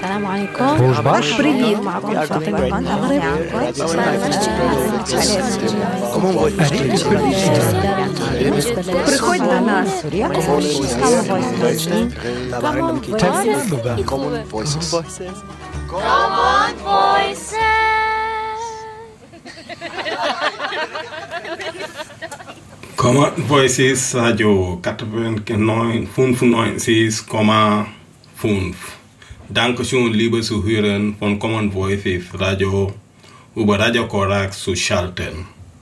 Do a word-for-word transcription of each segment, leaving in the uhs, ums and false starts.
السلام عليكم. Привіт, معكم Приходь до нас. Common Voices. Common Voices. Common Voices Radio neunundneunzig Komma fünf. Dankeschön, liebe Zuhörer von Common Voices Radio über Radio Korak zu schalten.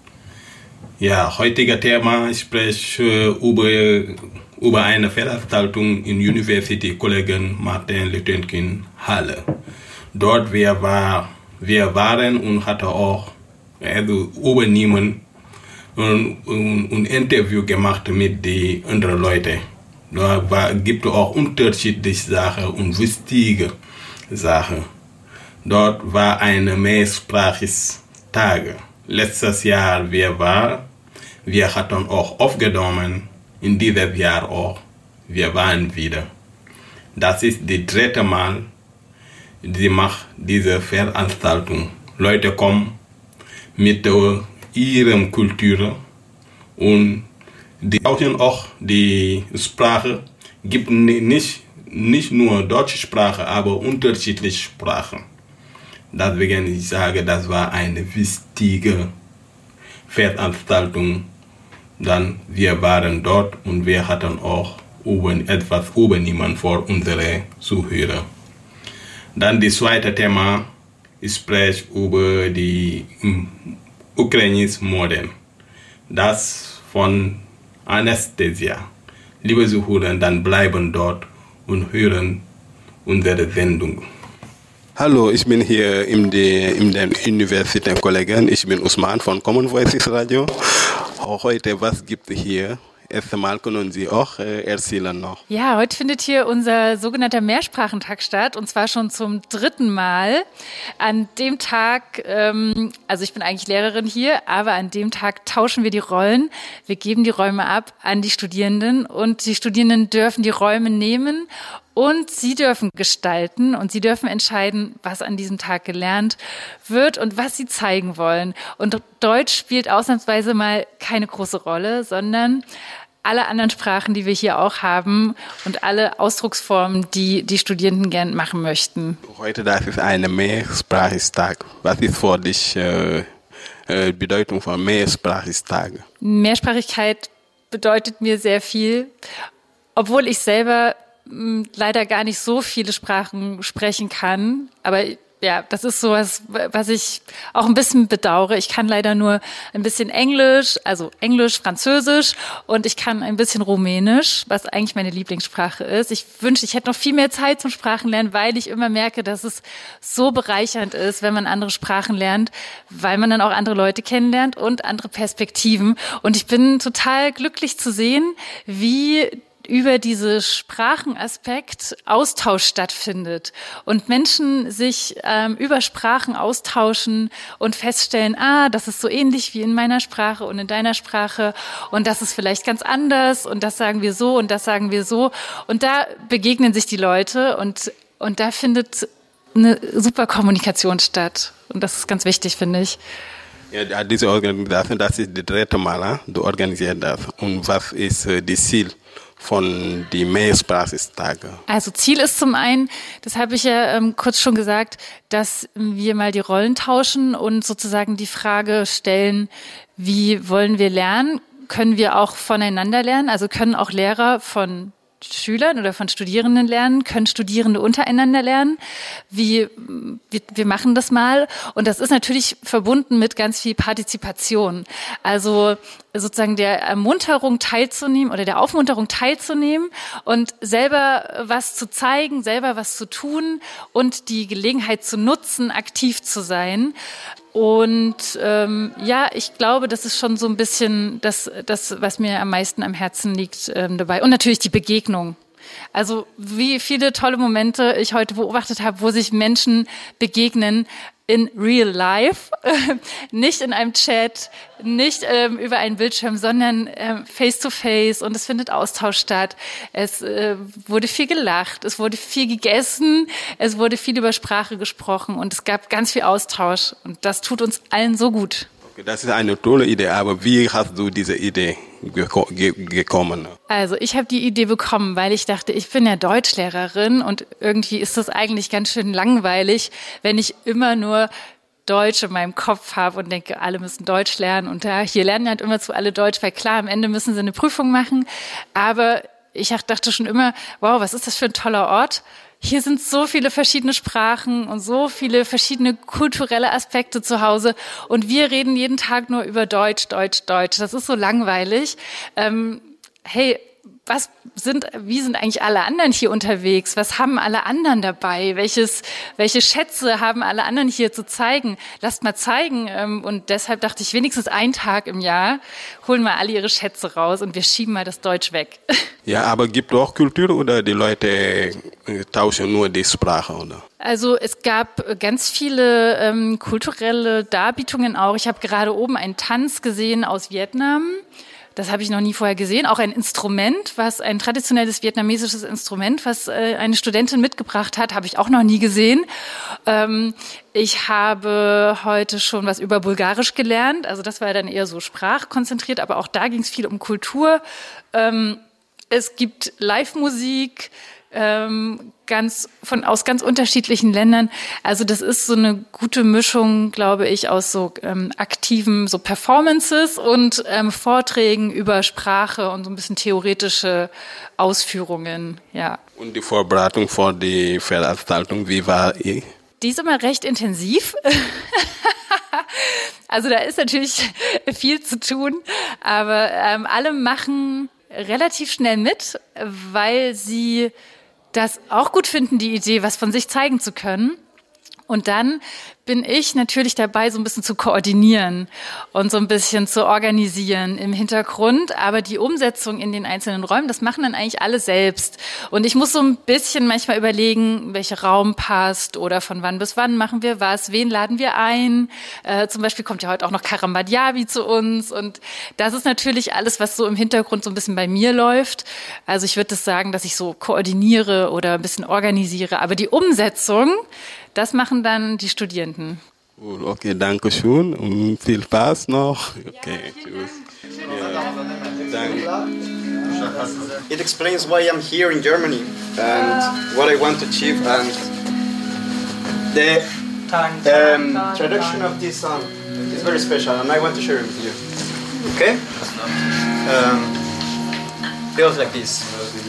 Ja, heutiger Thema spreche über, über eine Veranstaltung in University Kollegen Martin Luther King Halle. Dort wir, war, wir waren und hatten auch also übernehmen und, und, und Interview gemacht mit den anderen Leuten. Da war, gibt es auch unterschiedliche Sachen und wichtige Sachen. Dort war eine mehrsprachiges Tage. Letztes Jahr wir war, wir hatten auch aufgenommen, in diesem Jahr auch, wir waren wieder. Das ist das dritte Mal, die macht diese Veranstaltung. Leute kommen mit ihrer Kultur und die tauschen auch die Sprache, gibt nicht, nicht nur deutsche Sprache, aber unterschiedliche Sprachen. Deswegen ich sage, das war eine wichtige Veranstaltung. Dann wir waren dort und wir hatten auch über, etwas übernehmen für unsere Zuhörer. Dann das zweite Thema, ich spreche über die ukrainische Mode. Das von Anastasia. Liebe Zuhörer, dann bleiben dort und hören unsere Sendung. Hallo, ich bin hier in der in den Universitätskollegen. Ich bin Usman von Common Voices Radio. Heute, was gibt es hier? Erst einmal können Sie auch äh, erzählen noch. Ja, heute findet hier unser sogenannter Mehrsprachentag statt und zwar schon zum dritten Mal. An dem Tag, ähm, also ich bin eigentlich Lehrerin hier, aber an dem Tag tauschen wir die Rollen. Wir geben die Räume ab an die Studierenden und die Studierenden dürfen die Räume nehmen und sie dürfen gestalten und sie dürfen entscheiden, was an diesem Tag gelernt wird und was sie zeigen wollen. Und Deutsch spielt ausnahmsweise mal keine große Rolle, sondern alle anderen Sprachen, die wir hier auch haben und alle Ausdrucksformen, die die Studierenden gern machen möchten. Heute das ist ein Mehrsprachigstag. Was ist für dich äh, äh, Bedeutung von Mehrsprachigstag? Mehrsprachigkeit bedeutet mir sehr viel, obwohl ich selber leider gar nicht so viele Sprachen sprechen kann, aber ja, das ist sowas, was ich auch ein bisschen bedauere. Ich kann leider nur ein bisschen Englisch, also Englisch, Französisch und ich kann ein bisschen Rumänisch, was eigentlich meine Lieblingssprache ist. Ich wünschte, ich hätte noch viel mehr Zeit zum Sprachenlernen, weil ich immer merke, dass es so bereichernd ist, wenn man andere Sprachen lernt, weil man dann auch andere Leute kennenlernt und andere Perspektiven. Und ich bin total glücklich zu sehen, wie über diesen Sprachenaspekt Austausch stattfindet und Menschen sich ähm, über Sprachen austauschen und feststellen, ah, das ist so ähnlich wie in meiner Sprache und in deiner Sprache und das ist vielleicht ganz anders und das sagen wir so und das sagen wir so und da begegnen sich die Leute und, und da findet eine super Kommunikation statt und das ist ganz wichtig, finde ich. Ja, diese Organisation, das ist das dritte Mal, du organisierst das und was ist äh, das Ziel von die Mehrsprachigtage? Also Ziel ist zum einen, das habe ich ja ähm, kurz schon gesagt, dass wir mal die Rollen tauschen und sozusagen die Frage stellen, wie wollen wir lernen? Können wir auch voneinander lernen? Also können auch Lehrer von Schülern oder von Studierenden lernen, können Studierende untereinander lernen. Wie, wir, wir machen das mal. Und das ist natürlich verbunden mit ganz viel Partizipation. Also sozusagen der Ermunterung teilzunehmen oder der Aufmunterung teilzunehmen und selber was zu zeigen, selber was zu tun und die Gelegenheit zu nutzen, aktiv zu sein. Und ähm, ja, ich glaube, das ist schon so ein bisschen das, das was mir am meisten am Herzen liegt ähm, dabei. Und natürlich die Begegnung. Also wie viele tolle Momente ich heute beobachtet habe, wo sich Menschen begegnen in real life, nicht in einem Chat, nicht ähm, über einen Bildschirm, sondern ähm, face to face, und es findet Austausch statt. Es äh, wurde viel gelacht, es wurde viel gegessen, es wurde viel über Sprache gesprochen und es gab ganz viel Austausch und das tut uns allen so gut. Okay, das ist eine tolle Idee, aber wie hast du diese Idee geko- ge- gekommen? Also ich habe die Idee bekommen, weil ich dachte, ich bin ja Deutschlehrerin und irgendwie ist das eigentlich ganz schön langweilig, wenn ich immer nur Deutsch in meinem Kopf habe und denke, alle müssen Deutsch lernen. Und da, hier lernen halt immer zu alle Deutsch, weil klar, am Ende müssen sie eine Prüfung machen. Aber ich dachte schon immer, wow, was ist das für ein toller Ort? Hier sind so viele verschiedene Sprachen und so viele verschiedene kulturelle Aspekte zu Hause. Und wir reden jeden Tag nur über Deutsch, Deutsch, Deutsch. Das ist so langweilig. Ähm, hey, was sind, wie sind eigentlich alle anderen hier unterwegs? Was haben alle anderen dabei? Welches, welche Schätze haben alle anderen hier zu zeigen? Lasst mal zeigen. Und deshalb dachte ich, wenigstens einen Tag im Jahr holen wir alle ihre Schätze raus und wir schieben mal das Deutsch weg. Ja, aber gibt es auch Kultur oder die Leute tauschen nur die Sprache, oder? Also es gab ganz viele ähm, kulturelle Darbietungen auch. Ich habe gerade oben einen Tanz gesehen aus Vietnam. Das habe ich noch nie vorher gesehen. Auch ein Instrument, was ein traditionelles vietnamesisches Instrument, was äh, eine Studentin mitgebracht hat, habe ich auch noch nie gesehen. Ähm, ich habe heute schon was über Bulgarisch gelernt. Also das war dann eher so sprachkonzentriert, aber auch da ging es viel um Kultur. Ähm, es gibt Live-Musik, ähm, ganz von aus ganz unterschiedlichen Ländern. Also das ist so eine gute Mischung, glaube ich, aus so ähm, aktiven so Performances und ähm, Vorträgen über Sprache und so ein bisschen theoretische Ausführungen. Ja. Und die Vorbereitung für die Veranstaltung, wie war die? Die ist immer recht intensiv. Also da ist natürlich viel zu tun, aber ähm, alle machen relativ schnell mit, weil sie das auch gut finden, die Idee, was von sich zeigen zu können. Und dann bin ich natürlich dabei, so ein bisschen zu koordinieren und so ein bisschen zu organisieren im Hintergrund. Aber die Umsetzung in den einzelnen Räumen, das machen dann eigentlich alle selbst. Und ich muss so ein bisschen manchmal überlegen, welcher Raum passt oder von wann bis wann machen wir was, wen laden wir ein. Äh, zum Beispiel kommt ja heute auch noch Karam Badiabi zu uns. Und das ist natürlich alles, was so im Hintergrund so ein bisschen bei mir läuft. Also ich würde das sagen, dass ich so koordiniere oder ein bisschen organisiere. Aber die Umsetzung, das machen dann die Studierenden. Cool, okay, danke schön und viel Spaß noch. Okay, tschüss. Ja, it explains why I'm here in Germany and what I want to achieve, and the um, traduction of this song is very special and I want to share it with you. Okay? Um, feels like this.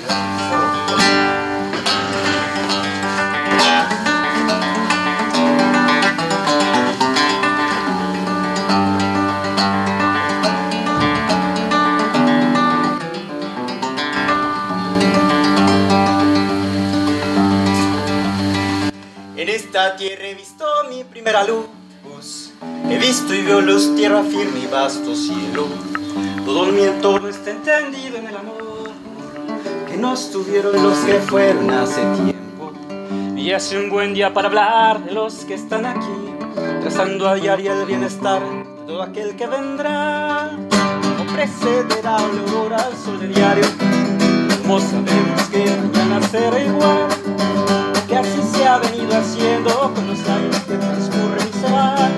En esta tierra he visto mi primera luz, he visto y veo luz, tierra firme y vasto cielo. Todo mi entorno está entendido en el amor que nos tuvieron los que fueron hace tiempo. Y hace un buen día para hablar de los que están aquí, trazando a diario el bienestar de todo aquel que vendrá. O precederá la aurora al sol de diario, como sabemos que mañana será igual. Que así se ha venido haciendo con los años que transcurren y se van.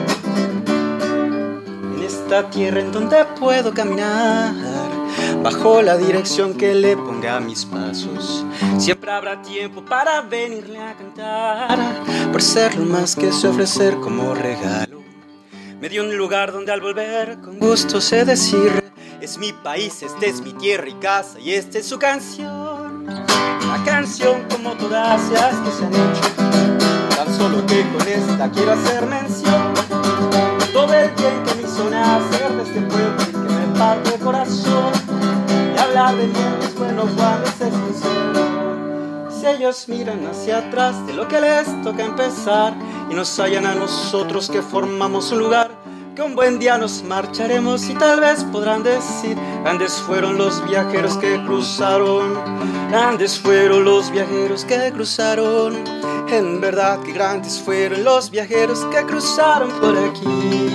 En esta tierra en donde puedo caminar, bajo la dirección que le ponga a mis pasos, siempre habrá tiempo para venirle a cantar, por ser lo más que sé ofrecer como regalo. Me dio un lugar donde al volver con gusto sé decir: es mi país, esta es mi tierra y casa, y esta es su canción. Una canción como todas las que se han hecho, tan solo que con esta quiero hacer mención todo el bien que me hizo nacer de este pueblo y que me parte el corazón. Y hablar de bien es bueno cuando se es sincero. Si ellos miran hacia atrás de lo que les toca empezar y nos hallan a nosotros que formamos un lugar, que un buen día nos marcharemos y tal vez podrán decir: grandes fueron los viajeros que cruzaron Grandes fueron los viajeros que cruzaron, en verdad que grandes fueron los viajeros que cruzaron por aquí.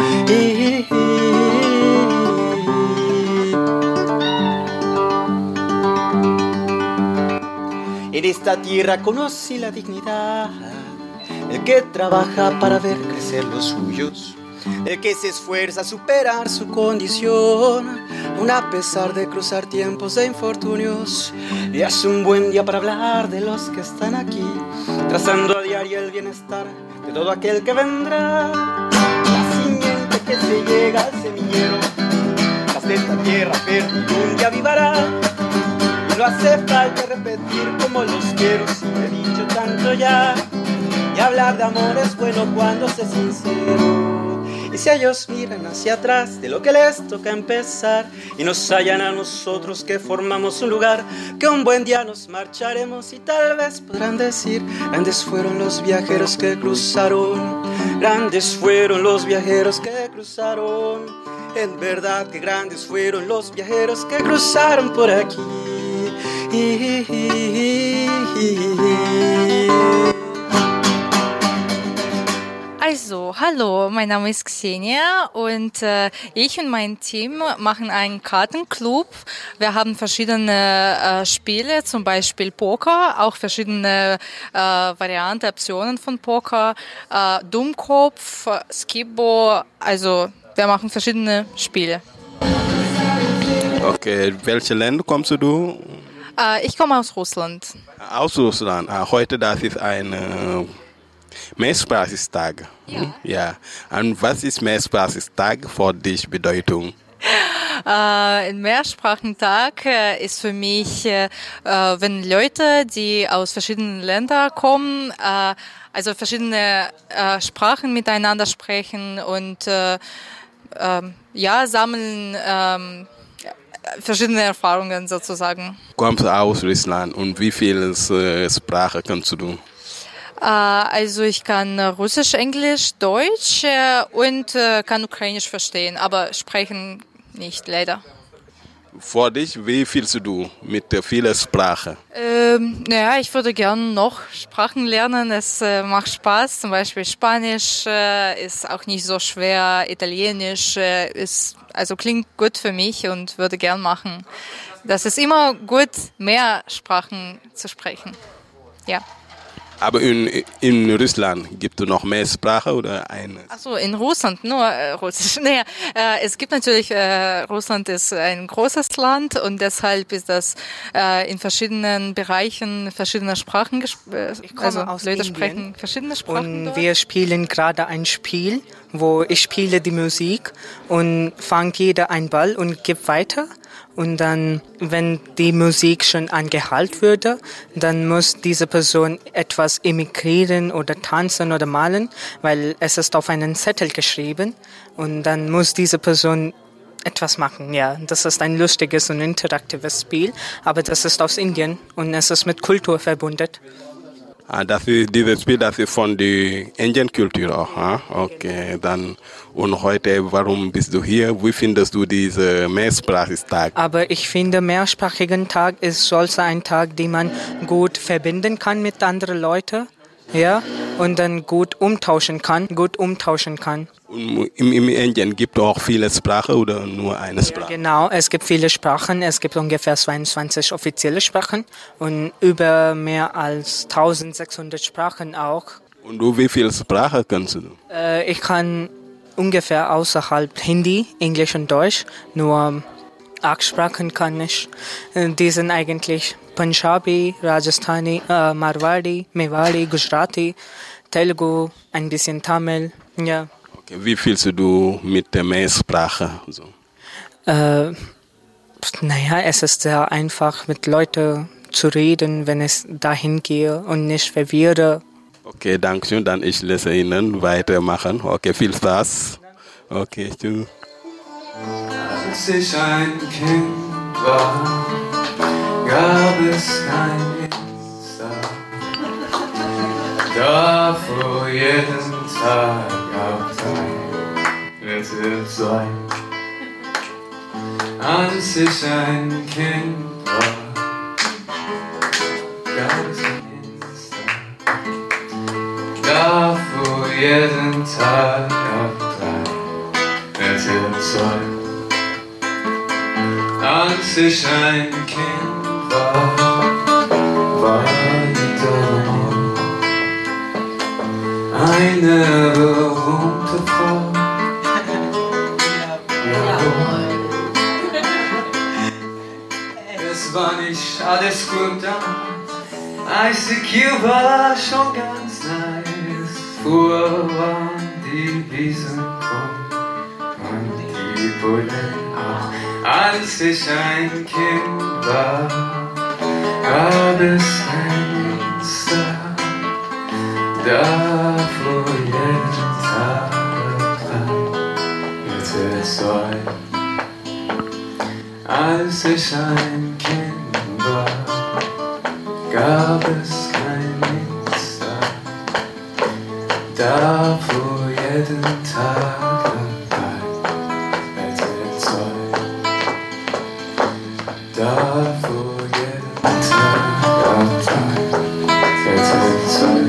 En esta tierra conocí la dignidad, el que trabaja para ver crecer los suyos, el que se esfuerza a superar su condición, aun a pesar de cruzar tiempos de infortunios. Y es un buen día para hablar de los que están aquí, trazando a diario el bienestar de todo aquel que vendrá. La simiente que se llega al semillero, de esta tierra fértil un día avivará. Y no hace falta repetir como los quiero, si lo he dicho tanto ya. Y hablar de amor es bueno cuando se es sincero. Y si ellos miran hacia atrás de lo que les toca empezar, y nos hallan a nosotros que formamos un lugar, que un buen día nos marcharemos y tal vez podrán decir: grandes fueron los viajeros que cruzaron, grandes fueron los viajeros que cruzaron, en verdad que grandes fueron los viajeros que cruzaron por aquí. Also, hallo, mein Name ist Xenia und äh, ich und mein Team machen einen Kartenclub. Wir haben verschiedene äh, Spiele, zum Beispiel Poker, auch verschiedene äh, Varianten, Optionen von Poker, äh, Dummkopf, Skibbo, also wir machen verschiedene Spiele. Okay, welche Länder kommst du? Äh, ich komme aus Russland. Aus Russland. Heute das ist ein äh, Mehrsprachigtag. Ja. Ja. Und was ist Mehrsprachigtag für dich Bedeutung? Äh, ein Mehrsprachentag äh, ist für mich, äh, wenn Leute, die aus verschiedenen Ländern kommen, äh, also verschiedene äh, Sprachen miteinander sprechen und äh, äh, ja, sammeln äh, verschiedene Erfahrungen sozusagen. Du kommst aus Russland und wie viele äh, Sprachen kannst du? Äh, also ich kann Russisch, Englisch, Deutsch äh, und äh, kann Ukrainisch verstehen, aber sprechen nicht, leider. Für dich, wie fühlst du mit äh, vielen Sprachen? Ähm, naja, ich würde gerne noch Sprachen lernen. Es äh, macht Spaß. Zum Beispiel Spanisch äh, ist auch nicht so schwer. Italienisch äh, ist, also klingt gut für mich und würde gern machen. Das ist immer gut, mehr Sprachen zu sprechen. Ja. Aber in, in Russland gibt es noch mehr Sprachen oder eine? Ach so, in Russland nur äh, Russisch. Naja, äh, es gibt natürlich, äh, Russland ist ein großes Land und deshalb ist das äh, in verschiedenen Bereichen verschiedene Sprachen gesprochen. Ich komme also aus Leute Indien sprechen verschiedene Sprachen. Und dort. wir spielen gerade ein Spiel, wo ich spiele die Musik und fangt jeder einen Ball und gibt weiter. Und dann, wenn die Musik schon angehalten würde, dann muss diese Person etwas emigrieren oder tanzen oder malen, weil es ist auf einen Zettel geschrieben. Und dann muss diese Person etwas machen. Ja, das ist ein lustiges und interaktives Spiel, aber das ist aus Indien und es ist mit Kultur verbunden. Ah, das ist, dieses Spiel, das ist von der Indienkultur auch. Ah? Okay, dann, und heute, warum bist du hier? Wie findest du diesen Mehrsprachigtag? Aber ich finde, mehrsprachigen Tag ist solch ein Tag, den man gut verbinden kann mit anderen Leuten. Ja, und dann gut umtauschen kann, gut umtauschen kann. Und im, im Indien gibt es auch viele Sprachen oder nur eine Sprache? Ja, genau, es gibt viele Sprachen, es gibt ungefähr zweiundzwanzig offizielle Sprachen und über mehr als eintausendsechshundert Sprachen auch. Und du, wie viele Sprachen kannst du? Äh, ich kann ungefähr außerhalb Hindi, Englisch und Deutsch, nur acht Sprachen kann ich. Die sind eigentlich Punjabi, Rajasthani, äh, Marwadi, Mewari, Gujarati, Telugu, ein bisschen Tamil, ja. Okay, wie fühlst du mit der Mehrsprache? So? Äh, naja, es ist sehr einfach, mit Leuten zu reden, wenn ich dahin gehe und nicht verwirre. Okay, danke schön. Dann ich lasse Ihnen weitermachen. Okay, viel Spaß. Okay, tschüss. Als ich ein Kind war, gab es kein Insta. Da fuhr jeden Tag auf dein Wette sein. Als ich ein Kind war, jeden Tag ab drei R T L zwei. Als ich ein Kind war, war die Dame eine berühmte Frau. Es war nicht alles gut damals, I C Q war schon ganz nice. Früher waren die Wiesen grün und die Bullen auch. Als ich ein Kind war, gab es ein Insta, da fuhr jeden Tag rein R T L zwei. Als ich ein Kind war, gab es kein Insta, da fuhr jeden Tag rein R T L zwei. Da fuhr jeden Tag rein R T L zwei.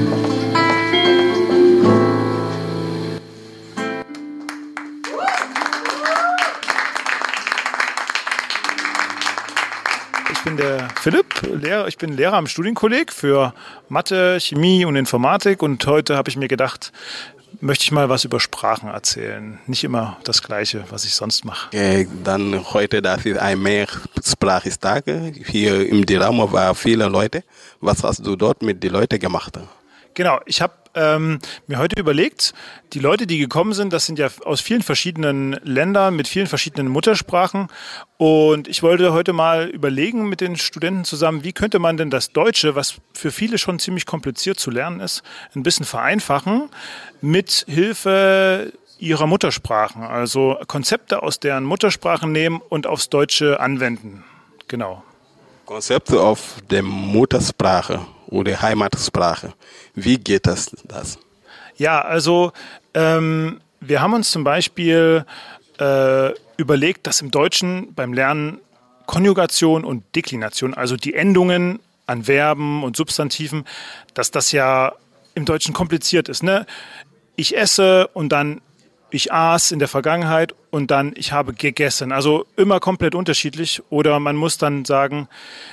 Ich bin der Philipp, Lehrer, ich bin Lehrer am Studienkolleg für Mathe, Chemie und Informatik und heute habe ich mir gedacht, möchte ich mal was über Sprachen erzählen. Nicht immer das Gleiche, was ich sonst mache. Okay, dann heute, das ist ein Mehrsprachigtag. Hier im Diramo waren viele Leute. Was hast du dort mit den Leuten gemacht? Genau, ich habe ähm, mir heute überlegt, die Leute, die gekommen sind, das sind ja aus vielen verschiedenen Ländern mit vielen verschiedenen Muttersprachen und ich wollte heute mal überlegen mit den Studenten zusammen, wie könnte man denn das Deutsche, was für viele schon ziemlich kompliziert zu lernen ist, ein bisschen vereinfachen mit Hilfe ihrer Muttersprachen, also Konzepte aus deren Muttersprachen nehmen und aufs Deutsche anwenden. Genau. Konzepte auf der Muttersprache oder Heimatsprache. Wie geht das? das? Ja, also ähm, wir haben uns zum Beispiel äh, überlegt, dass im Deutschen beim Lernen Konjugation und Deklination, also die Endungen an Verben und Substantiven, dass das ja im Deutschen kompliziert ist. Ne? Ich esse und dann ich aß in der Vergangenheit und dann ich habe gegessen. Also immer komplett unterschiedlich. Oder man muss dann sagen,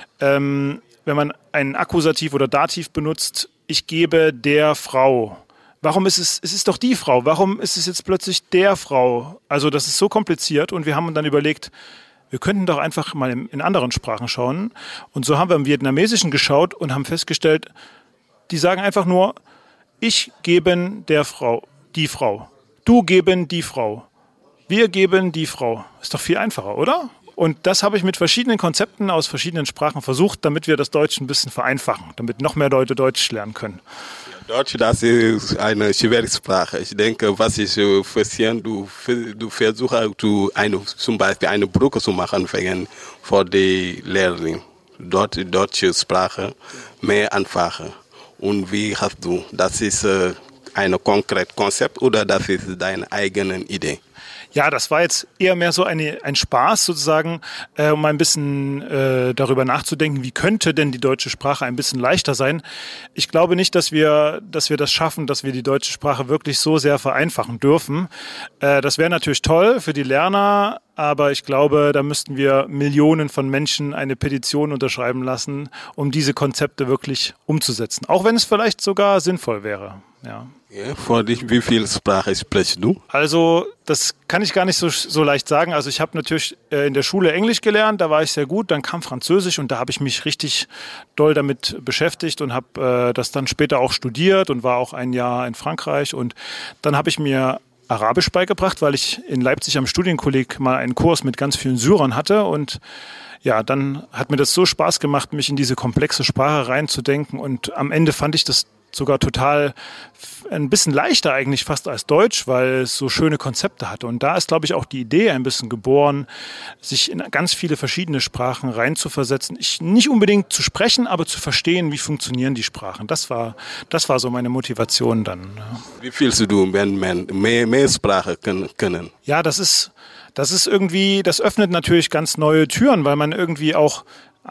ähm, wenn man ein Akkusativ oder Dativ benutzt, ich gebe der Frau. Warum ist es, es ist doch die Frau, warum ist es jetzt plötzlich der Frau? Also das ist so kompliziert und wir haben dann überlegt, wir könnten doch einfach mal in, in anderen Sprachen schauen. Und so haben wir im Vietnamesischen geschaut und haben festgestellt, die sagen einfach nur, ich geben der Frau, die Frau. Du geben die Frau. Wir geben die Frau. Ist doch viel einfacher, oder? Und das habe ich mit verschiedenen Konzepten aus verschiedenen Sprachen versucht, damit wir das Deutsch ein bisschen vereinfachen, damit noch mehr Leute Deutsch lernen können. Deutsch, das ist eine schwere Sprache. Ich denke, was ich äh, verstehe, du, du versuchst du eine, zum Beispiel eine Brücke zu machen wegen für die Lehrerin. Dort die deutsche Sprache mehr einfacher. Und wie hast du, das ist äh, ein konkretes Konzept oder das ist deine eigene Idee? Ja, das war jetzt eher mehr so eine, ein Spaß sozusagen, äh, um ein bisschen äh, darüber nachzudenken, wie könnte denn die deutsche Sprache ein bisschen leichter sein. Ich glaube nicht, dass wir, dass wir das schaffen, dass wir die deutsche Sprache wirklich so sehr vereinfachen dürfen. Äh, das wäre natürlich toll für die Lerner, aber ich glaube, da müssten wir Millionen von Menschen eine Petition unterschreiben lassen, um diese Konzepte wirklich umzusetzen. Auch wenn es vielleicht sogar sinnvoll wäre. Ja. Ja, vor dich, wie viel Sprache sprichst du? Also das kann ich gar nicht so, so leicht sagen. Also ich habe natürlich äh, in der Schule Englisch gelernt, da war ich sehr gut. Dann kam Französisch und da habe ich mich richtig doll damit beschäftigt und habe äh, das dann später auch studiert und war auch ein Jahr in Frankreich. Und dann habe ich mir Arabisch beigebracht, weil ich in Leipzig am Studienkolleg mal einen Kurs mit ganz vielen Syrern hatte. Und ja, dann hat mir das so Spaß gemacht, mich in diese komplexe Sprache reinzudenken. Und am Ende fand ich das sogar total ein bisschen leichter eigentlich fast als Deutsch, weil es so schöne Konzepte hatte. Und da ist, glaube ich, auch die Idee ein bisschen geboren, sich in ganz viele verschiedene Sprachen reinzuversetzen. Ich, nicht unbedingt zu sprechen, aber zu verstehen, wie funktionieren die Sprachen. Das war, das war so meine Motivation dann. Ja. Wie fühlst du, wenn man mehr, mehr Sprache können? Ja, das ist, das ist irgendwie, das öffnet natürlich ganz neue Türen, weil man irgendwie auch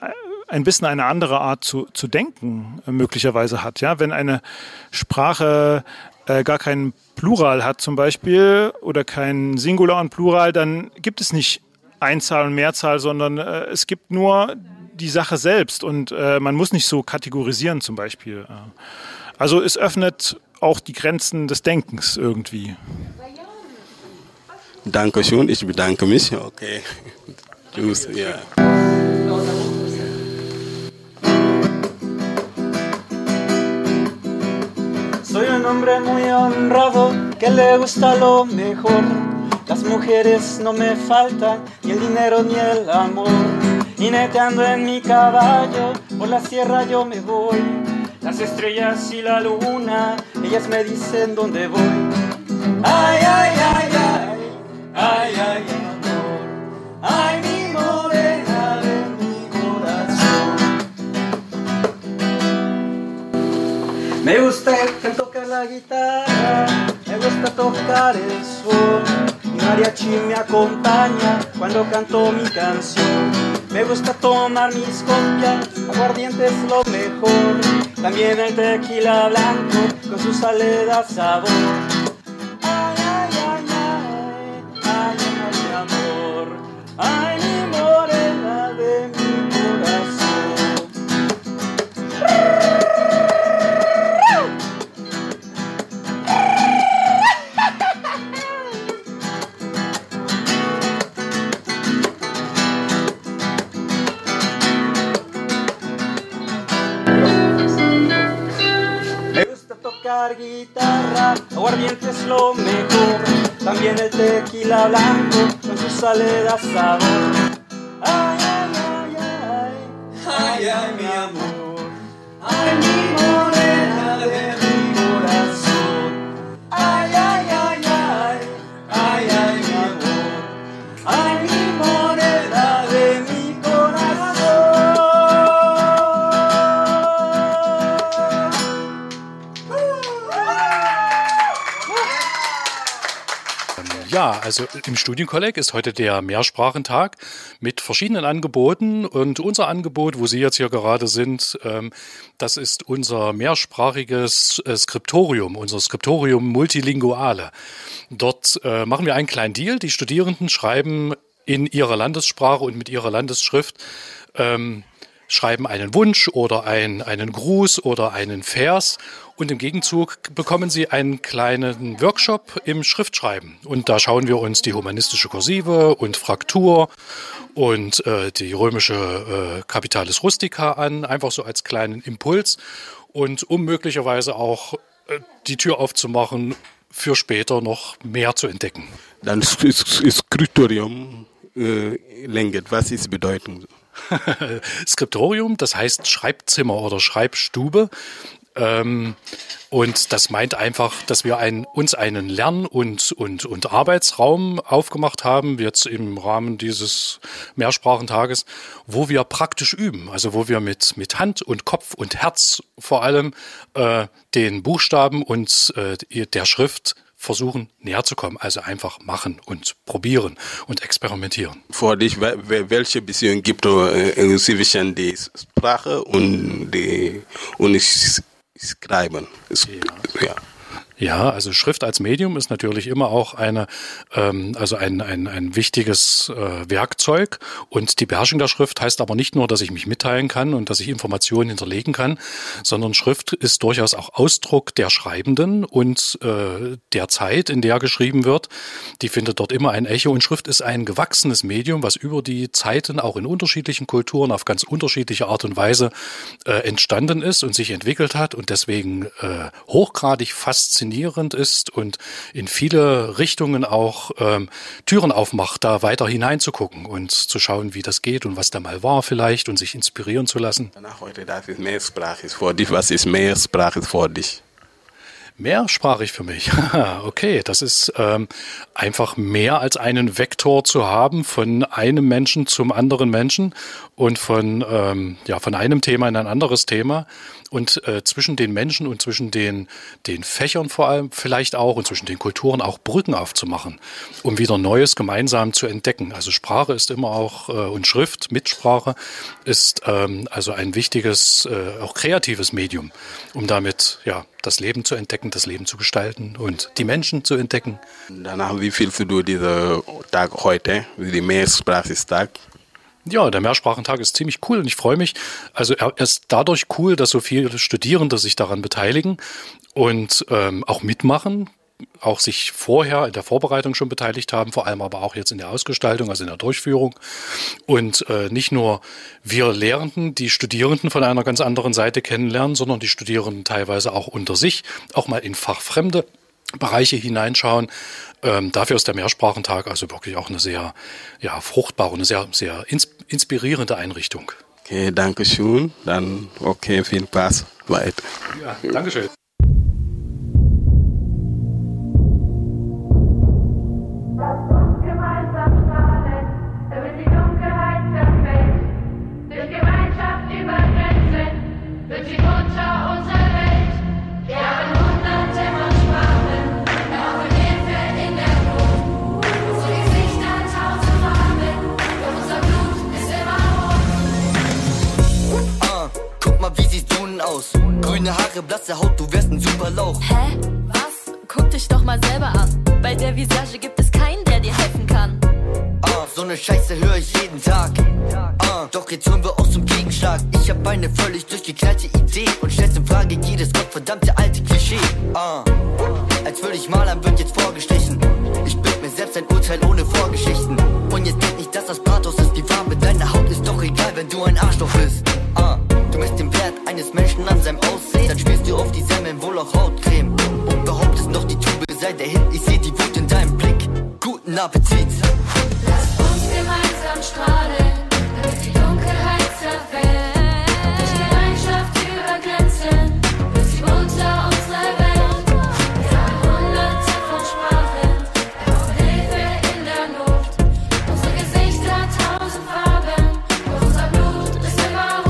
ein bisschen eine andere Art zu, zu denken möglicherweise hat. Ja? Wenn eine Sprache äh, gar keinen Plural hat zum Beispiel oder kein Singular und Plural, dann gibt es nicht Einzahl und Mehrzahl, sondern äh, es gibt nur die Sache selbst und äh, man muss nicht so kategorisieren zum Beispiel. Also es öffnet auch die Grenzen des Denkens irgendwie. Dankeschön, ich bedanke mich. Okay. Tschüss. Ja. Soy un hombre muy honrado que le gusta lo mejor. Las mujeres no me faltan, ni el dinero ni el amor. Jineteando en mi caballo, por la sierra yo me voy. Las estrellas y la luna, ellas me dicen dónde voy. Ay, ay, ay, ay, ay, ay, amor. Ay, mi morena de mi corazón. Me gusta tocar la guitarra, me gusta tocar el sol. Mi mariachi me acompaña cuando canto mi canción. Me gusta tomar mis copias, aguardiente es lo mejor. También el tequila blanco con su saleda sabor. Ay, ay, ay, ay, ay, ay, amor. Ay, mi morena de mi corazón. Guitarra, aguardiente es lo mejor. También el tequila blanco con su saleda sabor. Ay, ay, ay, ay, ay, ay, mi amor. Ay, mi morena de mi corazón. Ay, ay, ay, ay, ay, ay, mi amor. Ay, mi morena de mi corazón. Ja, also im Studienkolleg ist heute der Mehrsprachentag mit verschiedenen Angeboten und unser Angebot, wo Sie jetzt hier gerade sind, ähm, das ist unser mehrsprachiges äh, Skriptorium, unser Skriptorium Multilinguale. Dort äh, machen wir einen kleinen Deal. Die Studierenden schreiben in ihrer Landessprache und mit ihrer Landesschrift ähm, schreiben einen Wunsch oder ein, einen Gruß oder einen Vers und im Gegenzug bekommen sie einen kleinen Workshop im Schriftschreiben. Und da schauen wir uns die humanistische Kursive und Fraktur und äh, die römische äh, Capitalis Rustica an, einfach so als kleinen Impuls und um möglicherweise auch äh, die Tür aufzumachen, für später noch mehr zu entdecken. Dann Skriptorium äh, Lenget, was ist Bedeutung? Skriptorium, das heißt Schreibzimmer oder Schreibstube. Ähm, und das meint einfach, dass wir ein, uns einen Lern- und, und, und Arbeitsraum aufgemacht haben, jetzt im Rahmen dieses Mehrsprachentages, wo wir praktisch üben, also wo wir mit, mit Hand und Kopf und Herz vor allem äh, den Buchstaben und äh, der Schrift versuchen näher zu kommen, also einfach machen und probieren und experimentieren. Für dich, welche Beziehung gibt es zwischen der Sprache und die und Schreiben? Ja. Ja. Ja, also Schrift als Medium ist natürlich immer auch eine, ähm, also ein, ein, ein wichtiges äh, Werkzeug. Und die Beherrschung der Schrift heißt aber nicht nur, dass ich mich mitteilen kann und dass ich Informationen hinterlegen kann, sondern Schrift ist durchaus auch Ausdruck der Schreibenden und äh, der Zeit, in der geschrieben wird. Die findet dort immer ein Echo. Und Schrift ist ein gewachsenes Medium, was über die Zeiten auch in unterschiedlichen Kulturen auf ganz unterschiedliche Art und Weise äh, entstanden ist und sich entwickelt hat und deswegen äh, hochgradig faszinierend ist und in viele Richtungen auch ähm, Türen aufmacht, da weiter hineinzugucken und zu schauen, wie das geht und was da mal war vielleicht und sich inspirieren zu lassen. Danach heute, das ist mehrsprachig für dich. Was ist mehrsprachig für dich? Mehrsprachig für mich. Okay, das ist ähm, einfach mehr als einen Vektor zu haben von einem Menschen zum anderen Menschen und von, ähm, ja, von einem Thema in ein anderes Thema und äh, zwischen den Menschen und zwischen den, den Fächern vor allem vielleicht auch und zwischen den Kulturen auch Brücken aufzumachen, um wieder Neues gemeinsam zu entdecken. Also Sprache ist immer auch, äh, und Schrift, Mitsprache ist ähm, also ein wichtiges, äh, auch kreatives Medium, um damit ja das Leben zu entdecken, das Leben zu gestalten und die Menschen zu entdecken. Danach, wie fühlst du diesen Tag heute, die Mehrsprachigtag? Ja, der Mehrsprachentag ist ziemlich cool und ich freue mich. Also er ist dadurch cool, dass so viele Studierende sich daran beteiligen und ähm, auch mitmachen, auch sich vorher in der Vorbereitung schon beteiligt haben, vor allem aber auch jetzt in der Ausgestaltung, also in der Durchführung. Und äh, nicht nur wir Lehrenden, die Studierenden von einer ganz anderen Seite kennenlernen, sondern die Studierenden teilweise auch unter sich, auch mal in fachfremde Bereiche hineinschauen. Ähm, dafür ist der Mehrsprachentag also wirklich auch eine sehr ja, fruchtbare, eine sehr, sehr ins- inspirierende Einrichtung. Okay, danke schön. Dann okay, viel Spaß weiter. Ja, danke schön. Grüne Haare, blasse Haut, du wärst ein super Lauch. Hä? Was? Guck dich doch mal selber an. Bei der Visage gibt es keinen, der dir helfen kann. Ah, so ne Scheiße höre ich jeden Tag. Ah, doch jetzt hören wir auch zum Gegenschlag. Ich hab eine völlig durchgeknallte Idee und stell's in Frage jedes gottverdammte alte Klischee. Ah, als würde ich malern, wird jetzt vorgestrichen. Ich bild mir selbst ein Urteil ohne Vorgeschichten. Und jetzt denk nicht, dass das Pathos ist. Die Farbe deiner Haut ist doch egal, wenn du ein Arschloch bist. Ah, du misst den Wert eines Menschen an seinem Aussehen. Dann spielst du auf die Semmeln wohl auch Hautcreme. Und behauptest noch, die Tube sei der Hit. Ich seh die Wut in deinem Blick. Guten Appetit. Lasst uns gemeinsam strahlen, damit die Dunkelheit zerfällt. Durch Gemeinschaft über Grenzen, wird sie unter unsere Welt. Wir haben hunderte von Sprachen, brauchen Hilfe in der Not. Unsere Gesichter tausend Farben, doch unser Blut ist immer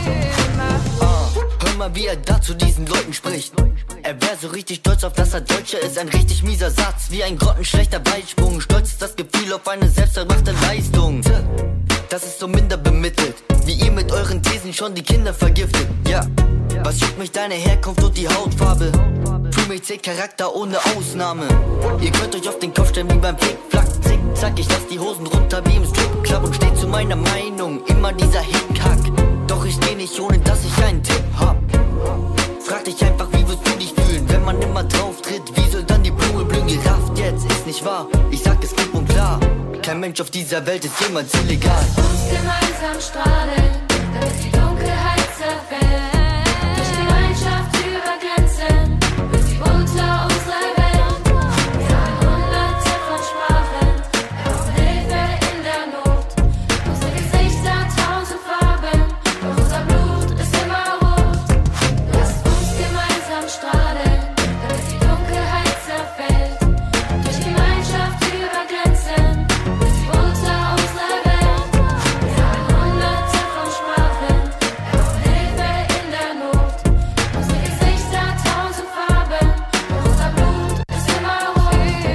rot. Ah, hör mal, wie er da zu diesen Leuten spricht. Er wär so richtig stolz auf, dass er Deutscher ist. Ein richtig mieser Satz, wie ein grottenschlechter Weitsprung. Stolz ist das Gefühl auf eine selbsterbrachte Leistung. Das ist so minder bemittelt, wie ihr mit euren Thesen schon die Kinder vergiftet. Ja, was juckt mich deine Herkunft und die Hautfarbe? Für mich zählt Charakter ohne Ausnahme. Ihr könnt euch auf den Kopf stellen wie beim Flickflack. Zickzack, ich lass die Hosen runter wie im Stripclub und steh zu meiner Meinung. Immer dieser Hickhack. Doch ich geh nicht, ohne dass ich einen Tipp hab. Frag dich einfach, wie wirst du dich fühlen, wenn man immer drauf tritt? Wie soll dann die Blume blühen? Gerafft jetzt, ist nicht wahr. Ich sag es klipp und klar. Kein Mensch auf dieser Welt ist jemals illegal. Lasst uns gemeinsam strahlen, damit die Dunkelheit zerfällt. Durch Gemeinschaft über Grenzen, wird sie unter unsere Welt. Wir haben hunderte von Sprachen, brauchen Hilfe in der Not. Unsere Gesichter tausend Farben, doch unser Blut ist immer rot. Lasst uns gemeinsam strahlen, damit die Dunkelheit zerfällt. Durch Gemeinschaft über Grenzen, wird sie unter unsere Welt. Wir haben hunderte von Sprachen, brauchen Hilfe in der Not. Unsere Gesichter tausend Farben, doch unser Blut ist immer rot.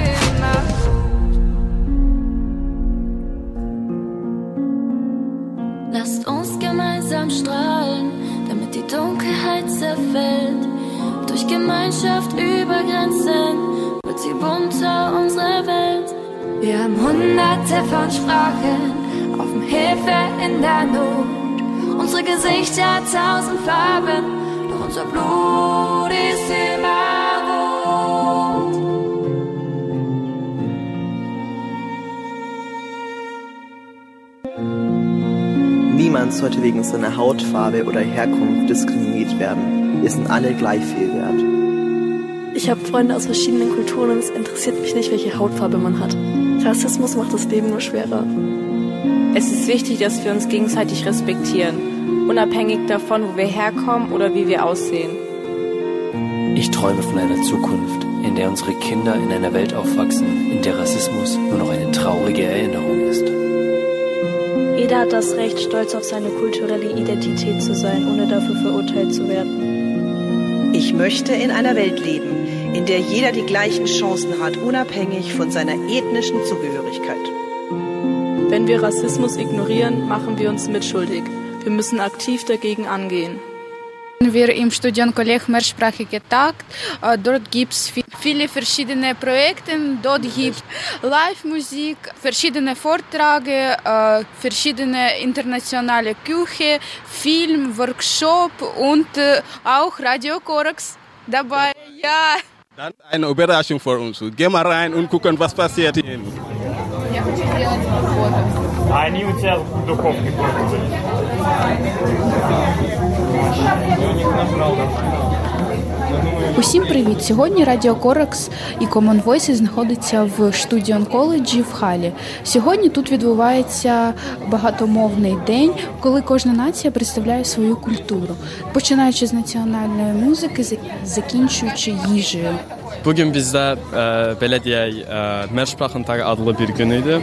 Lasst uns gemeinsam strahlen, damit die Dunkelheit zerfällt. Durch Gemeinschaft über Grenzen wird sie bunter, unsere Welt. Wir haben hunderte von Sprachen, auf Hilfe in der Not. Unsere Gesichter tausend Farben, doch unser Blut ist immer rot. Niemand sollte wegen seiner Hautfarbe oder Herkunft diskriminiert werden. Wir sind alle gleich viel wert. Ich habe Freunde aus verschiedenen Kulturen und es interessiert mich nicht, welche Hautfarbe man hat. Rassismus macht das Leben nur schwerer. Es ist wichtig, dass wir uns gegenseitig respektieren, unabhängig davon, wo wir herkommen oder wie wir aussehen. Ich träume von einer Zukunft, in der unsere Kinder in einer Welt aufwachsen, in der Rassismus nur noch eine traurige Erinnerung ist. Jeder hat das Recht, stolz auf seine kulturelle Identität zu sein, ohne dafür verurteilt zu werden. möchte in einer Welt leben, in der jeder die gleichen Chancen hat, unabhängig von seiner ethnischen Zugehörigkeit. Wenn wir Rassismus ignorieren, machen wir uns mitschuldig. Wir müssen aktiv dagegen angehen. Wir im Studienkolleg Mehrsprachige Tag. Dort gibt es viele verschiedene Projekte. Dort gibt es Live-Musik, verschiedene Vorträge, verschiedene internationale Küche, Film, Workshop und auch Radio Korax dabei. Ja. Dann eine Überraschung für uns. Geh mal rein und gucken, was passiert hier. Они у тебя в духовке будут. Усім привіт! Сьогодні Радіо Коракс і Common Voices знаходиться в Студіон коледжі в Халі. Сьогодні тут відбувається багатомовний день, коли кожна нація представляє свою культуру, починаючи з національної музики, закінчуючи їжею. Bugün bizde e, belediye e, Mehrsprachentag adlı bir günüydü.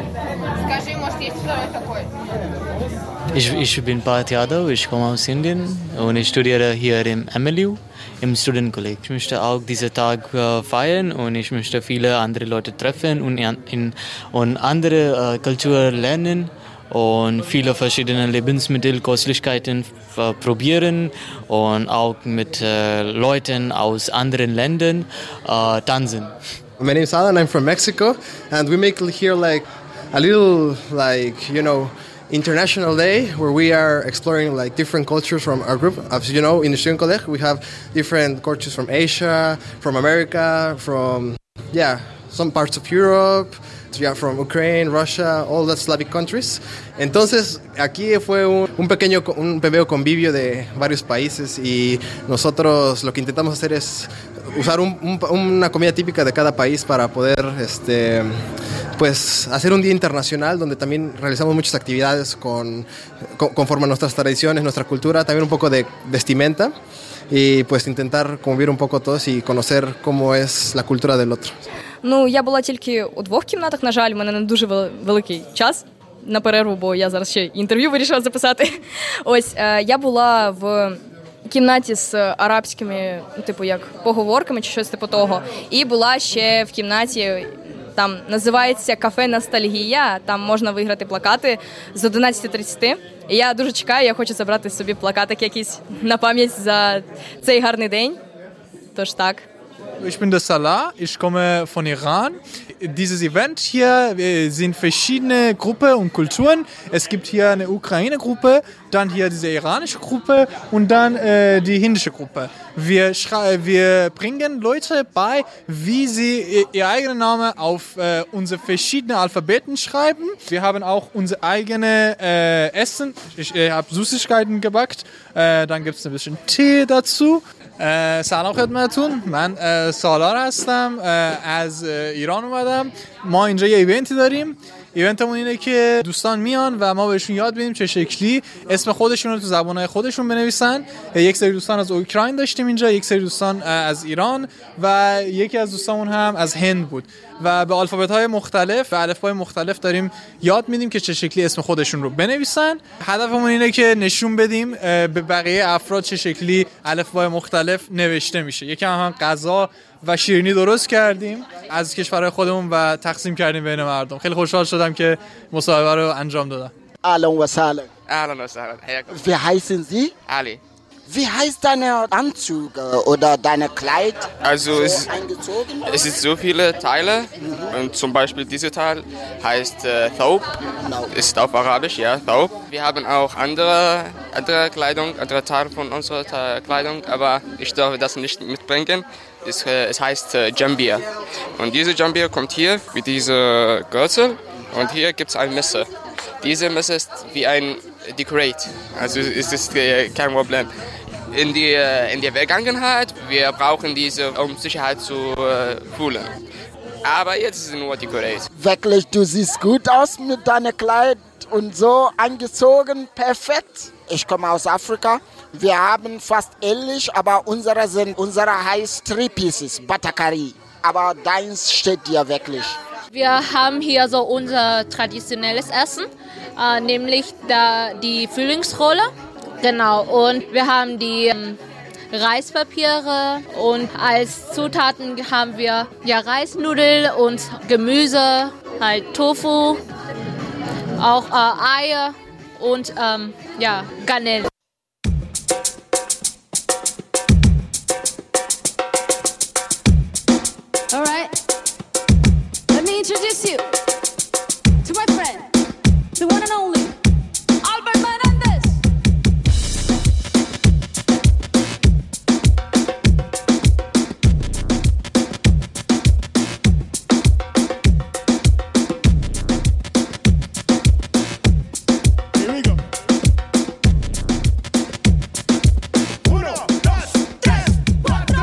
Ich, ich bin Parth Yadav, ich komme aus Indien und ich studiere hier im M L U, im Studentenkolleg. Ich möchte auch diesen Tag äh, feiern und ich möchte viele andere Leute treffen und, in, und andere äh, Kulturen lernen und viele verschiedene Lebensmittel, Köstlichkeiten äh, probieren und auch mit äh, Leuten aus anderen Ländern äh, tanzen. My name is Alan, I'm from Mexico and we make here like a little like, you know, international day where we are exploring like different cultures from our group. As you know, in the Student College we have different cultures from Asia, from America, from yeah, some parts of Europe, yeah, from Ukraine, Russia, all the Slavic countries. Entonces aquí fue un, un pequeño un pequeño convivio de varios países y nosotros lo que intentamos hacer es usar un, un, una comida típica de cada país para poder este pues hacer un día internacional donde también realizamos muchas actividades con, con conforme a nuestras tradiciones, nuestra cultura, también un poco de vestimenta y pues intentar convivir un poco todos y conocer cómo es la cultura del otro. Ну, я була тільки у двох кімнатах, на жаль, у мене не дуже великий час на перерву, бо я зараз ще інтерв'ю вирішила записати. Ось, я була в кімнаті з арабськими, типу, як поговорками чи щось типу того, і була ще в кімнаті, там називається «Кафе Ностальгія», там можна виграти плакати з одинадцяти тридцять. І я дуже чекаю, я хочу забрати собі плакатик якийсь на пам'ять за цей гарний день. Тож так. Ich bin der Salah, ich komme von Iran. Dieses Event hier sind verschiedene Gruppen und Kulturen. Es gibt hier eine Ukraine-Gruppe, dann hier diese iranische Gruppe und dann äh, die hindische Gruppe. Wir, wir bringen Leute bei, wie sie ihr eigenen Namen auf äh, unsere verschiedenen Alphabeten schreiben. Wir haben auch unser eigenes äh, Essen. Ich äh, habe Süßigkeiten gebackt. Äh, dann gibt es ein bisschen Tee dazu. سلام خدمتتون، من سالار هستم، از ایران اومدم. ما اینجا یه ایونتی داریم. ایونتمون اینه که دوستان میان و ما بهشون یاد بدیم چه شکلی اسم خودشون رو تو زبانهای خودشون بنویسن. یک سری دوستان از اوکراین داشتیم اینجا، یک سری دوستان از ایران و یکی از دوستامون هم از هند بود و به الفابت‌های مختلف و الفبای مختلف داریم یاد میدیم که چه شکلی اسم خودشون رو بنویسن. هدفمون اینه که نشون بدیم به بقیه افراد چه شکلی الفبای مختلف نوشته میشه. یکم هم غذا و شیرینی درست کردیم از کشورهای خودمون و تقسیم کردیم بین مردم. خیلی خوشحال شدم که مصاحبه رو انجام دادم. Ahlan wa sahlan. Ahlan wa sahlan. Wie heißen Sie? Ali. Wie heißt deine Anzug oder deine Kleid? Also so es, es sind so viele Teile und zum Beispiel dieser Teil heißt äh, Thawb, ist auf Arabisch, ja, Thawb. Wir haben auch andere, andere Kleidung, andere Teile von unserer Kleidung, aber ich darf das nicht mitbringen. Es, es heißt äh, Jambir. Und diese Jambir kommt hier wie diese Gürtel und hier gibt es ein Messer. Diese Messer ist wie ein Decorate, also es ist äh, kein Problem. In, die, in der Vergangenheit, wir brauchen diese, um Sicherheit zu äh, fühlen. Aber jetzt ist es nur Decorate. Wirklich, du siehst gut aus mit deinem Kleid und so angezogen, perfekt. Ich komme aus Afrika. Wir haben fast ähnlich, aber unsere sind, unsere heißt Three Pieces, Batakari. Aber deins steht dir wirklich. Wir haben hier so unser traditionelles Essen, äh, nämlich da, die Frühlingsrolle. Genau, und wir haben die ähm, Reispapiere und als Zutaten haben wir ja Reisnudeln und Gemüse, halt Tofu, auch äh, Eier und ähm, ja, Garnelen. All right, let me introduce you to my friend, the one and only Albert Menendez. Here we go. Uno, dos, tres, cuatro.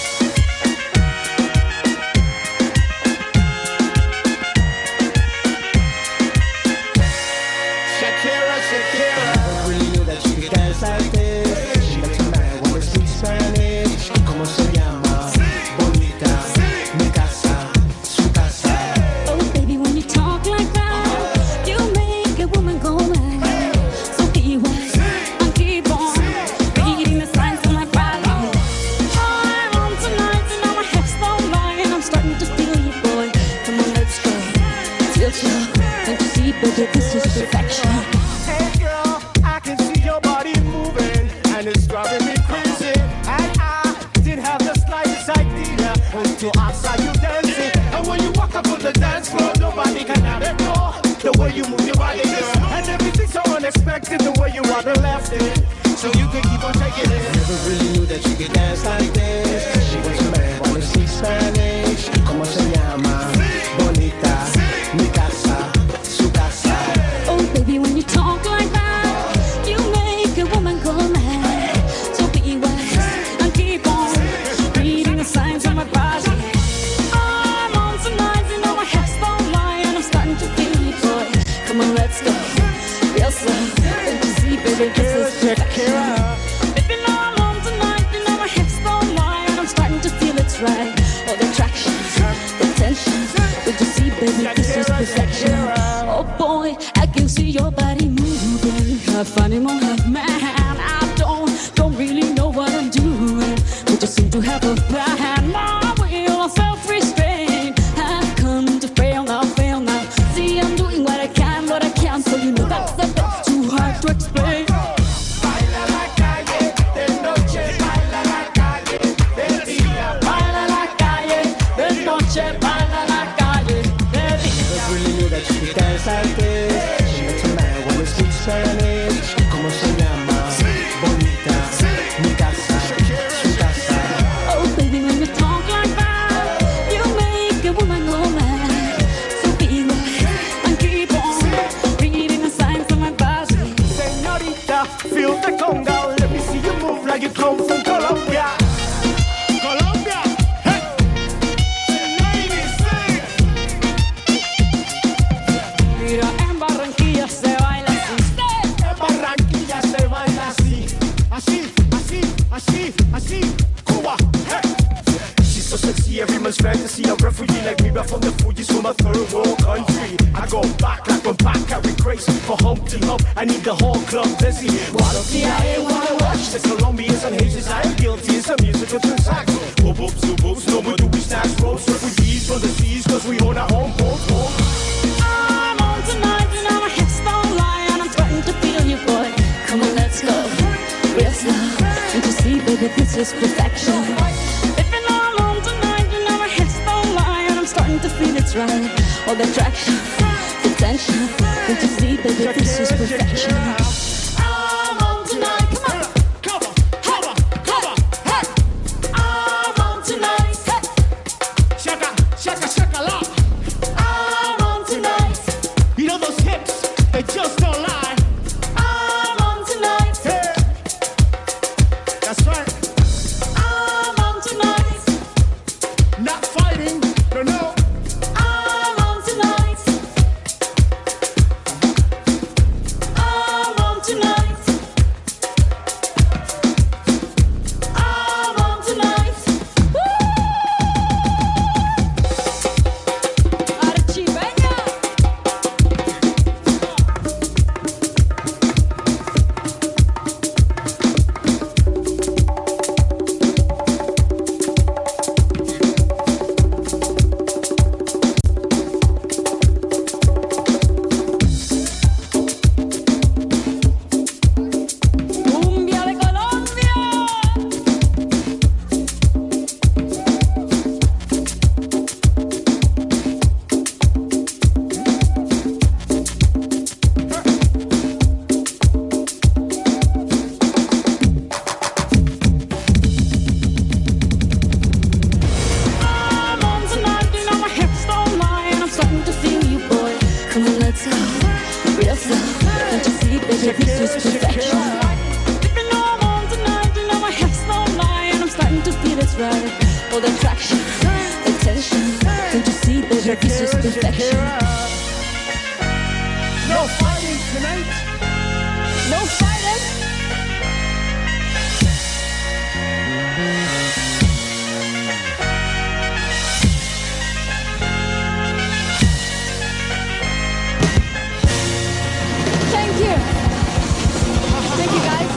Shakira, Shakira. Never really knew that you could dance like this. She makes me mad when I speak Spanish. ¿Cómo se llama? Bonita, mi casa, su casa. Oh, baby, when you talk like that, you make a woman go mad. So be wise and keep on reading the signs on my body. I'm on tonight and now my hips don't lie and I'm starting to feel you, boy. Come on, let's go. Feel chill. Don't you see, baby, this is perfection. Hey girl, I can see your body moving, and it's driving me crazy. And I didn't have the slightest idea until I saw you dancing. And when you walk up on the dance floor, nobody can ignore the way you move your body, girl. And everything's so unexpected, the way you are the left it, so you can keep on taking it. Never really knew that you could dance like this. She makes me mad when I speak Spanish. ¿Cómo se llama? Bonita, mi casa, su casa. Oh, baby, when you talk like that, you make a woman go mad. So be wise and keep on reading the signs on my body. I'm on tonight, you know my hips don't lie, and I'm starting to feel you, boy. Come on, let's go. Real slow. Don't you see, baby, this is perfection. Baby, now I'm on tonight, you know my hips don't lie, and I'm starting to feel it's right. All the attraction, the tension. Don't you see, baby, this is perfection. Oh boy, I can see your body moving. Half animal, half man. I don't, don't really know what I'm doing, but you seem to have a plan. My will, self-restraint, have come to fail now, fail now. See, I'm doing what I can, what I can, so you know that's the best. Too hard to explain. Baila la calle, de noche, baila la calle, de día, Baila la calle, de noche, baila la calle, de día. Never really knew that you could dance like this. She makes me mad when I speak Spanish. ¿Cómo se llama? Bonita, mi casa, su casa. Oh, baby, when you talk like that, you make a woman go mad. So be wise and keep on reading the signs on my body. Señorita, feel the conga. Let me see you move like you come from Colombia. Colombia, hey. Ladies, sing. Mira, en Barranquilla se baila así. En Barranquilla se baila así, así, así, así, así. Cuba, hey. She's so sexy, every man's fantasy. A refugee like me, back from the Fuji's from a third world country. I go back like when back carry crazy for Humpty Hump. I need the whole club dizzy. Buenos días, I wanna watch the Colombians and Haitians. I am guilty, it's a musical transaction. Boop, boop, zoop, boop, no more do we snatch ropes. Refugees from the seas, cause we own our home boat. I'm on tonight, and now my hips don't lie, and I'm starting to feel you, boy. Come on, let's go. Real slow. Don't you see, baby, this is perfection. Baby, now I'm on tonight, and now my hips don't lie, and I'm starting to feel it's right. All the attraction, the tension. Don't you see, baby, this is perfection. I'm on tonight, come on. Come on, come on, come on, hey. I'm on tonight, hey. Shaka, shaka, shaka, la. I'm on tonight. You know those hips, they just don't lie. I'm on tonight. Hey. That's right. I'm on tonight. Not fighting, no, no. I'm on tonight. I'm on right. All the attraction, the tension. Can't you see, baby, this is perfection. No fighting tonight. No fighting. Thank you. Thank you, guys.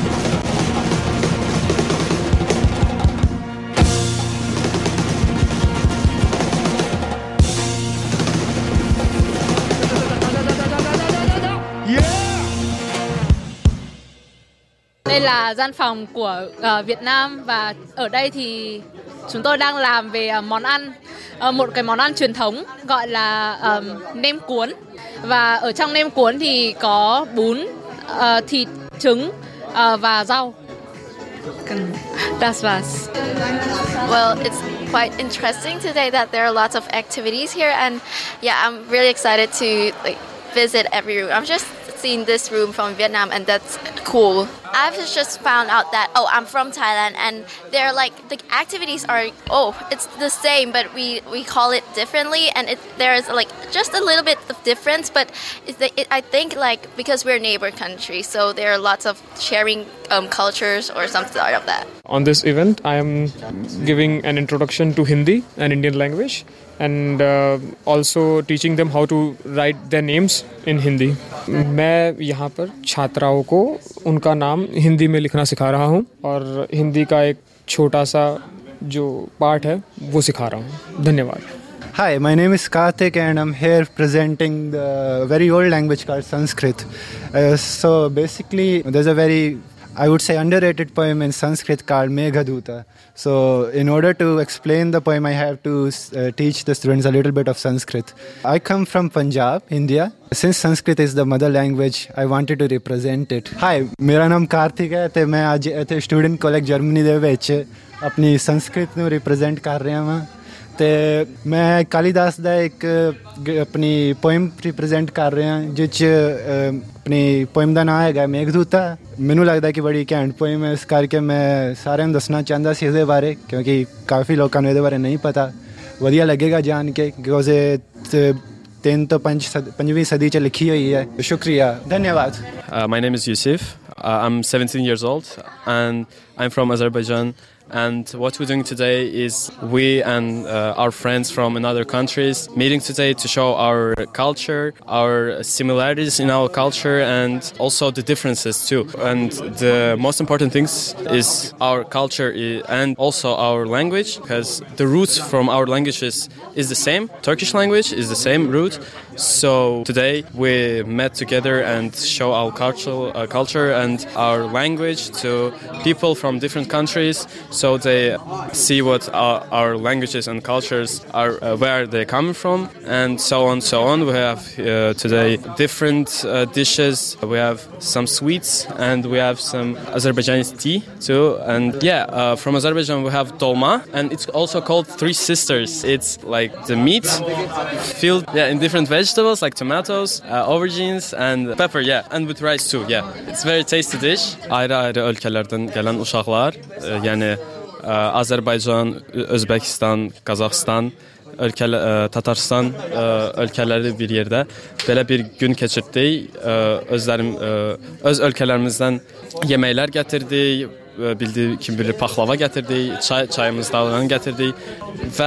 Đây là gian phòng của uh, Việt Nam và ở đây thì chúng tôi đang làm về uh, món ăn, uh, một cái món ăn truyền thống gọi là um, nem cuốn. Và ở trong nem cuốn thì có bún, uh, thịt, trứng uh, và rau. Das war's. Well, it's quite interesting today that there are lots of activities here, and yeah, I'm really excited to like visit every room. I've just seen this room from Vietnam, and that's cool. I've just found out that, oh, I'm from Thailand, and they're like, the activities are, oh, it's the same, but we, we call it differently, and it, there's like just a little bit of difference, but it, it, I think like, because we're neighbor countries, so there are lots of sharing um, cultures or something like that. On this event, I am giving an introduction to Hindi, an Indian language, and uh, also teaching them how to write their names in Hindi. मैं यहाँ पर छात्राओं को उनका नाम हिंदी में लिखना सिखा रहा हूँ और हिंदी का एक छोटा सा जो पार्ट है वो सिखा रहा हूँ. धन्यवाद. Hi, my name is Karthik and I'm here presenting the very old language called Sanskrit. Uh, so basically there's a very, I would say, underrated poem in Sanskrit called Meghaduta. So in order to explain the poem, I have to uh, teach the students a little bit of Sanskrit. I come from Punjab, India. Since Sanskrit is the mother language, I wanted to represent it. Hi, मेरा नाम कार्तिक है ते मैं आज इत्थे student college Germany दे विच अपनी संस्कृत ਨੂੰ रिप्रेजेंट कर रहा हां ਤੇ ਮੈਂ ਕਾਲੀਦਾਸ ਦਾ ਇੱਕ ਆਪਣੀ ਪੋਇਮ ਰਿਪਰੈਜ਼ੈਂਟ ਕਰ ਰਿਹਾ ਜਿਸ 'ਚ ਆਪਣੀ ਪੋਇਮ ਦਾ ਨਾਮ ਹੈਗਾ ਮੇਘਦੂਤਾ. ਮੈਨੂੰ ਲੱਗਦਾ ਕਿ ਬੜੀ ਘੈਂਟ ਪੋਇਮ ਹੈ, ਇਸ ਕਰਕੇ ਮੈਂ ਸਾਰਿਆਂ ਨੂੰ ਦੱਸਣਾ ਚਾਹੁੰਦਾ ਸੀ ਇਹਦੇ ਬਾਰੇ ਕਿਉਂਕਿ ਕਾਫੀ ਲੋਕਾਂ ਨੂੰ ਇਹਦੇ ਬਾਰੇ ਨਹੀਂ ਪਤਾ. ਵਧੀਆ ਲੱਗੇਗਾ ਜਾਣ ਕੇ ਬਿਕੋਜ਼ ਇਹ ਤਿੰਨ ਤੋਂ ਪੰਜ ਪੰਜਵੀਂ ਸਦੀ 'ਚ ਲਿਖੀ ਹੋਈ ਹੈ. ਸ਼ੁਕਰੀਆ, ਧੰਨਵਾਦ. My name is Yusuf. Uh, I'm seventeen years old and I'm from Azerbaijan. And what we're doing today is we and uh, our friends from another countries meeting today to show our culture, our similarities in our culture, and also the differences too. And the most important things is our culture and also our language, because the roots from our languages is the same. Turkish language is the same root. So today we met together and show our cultural uh, culture and our language to people from different countries. So they see what our, our languages and cultures are, uh, where they come from, and so on, so on. We have uh, today different uh, dishes. We have some sweets, and we have some Azerbaijani tea too. And yeah, uh, from Azerbaijan we have dolma, and it's also called Three Sisters. It's like the meat filled yeah, in different vegetables like tomatoes, uh, aubergines, and pepper. Yeah, and with rice too. Yeah, it's very tasty dish. Ayrı ayrı ülkelerden gelen uşaklar, yani Azərbaycan, Özbəkistan, Qazaxıstan, ölkələ, Tatarstan ölkələri bir yerdə belə bir gün keçirdik. Özlərim öz ölkələrimizdən yeməklər gətirdik, bildiyi kimi bilir paxlava gətirdik, çay çayımızdan gətirdik və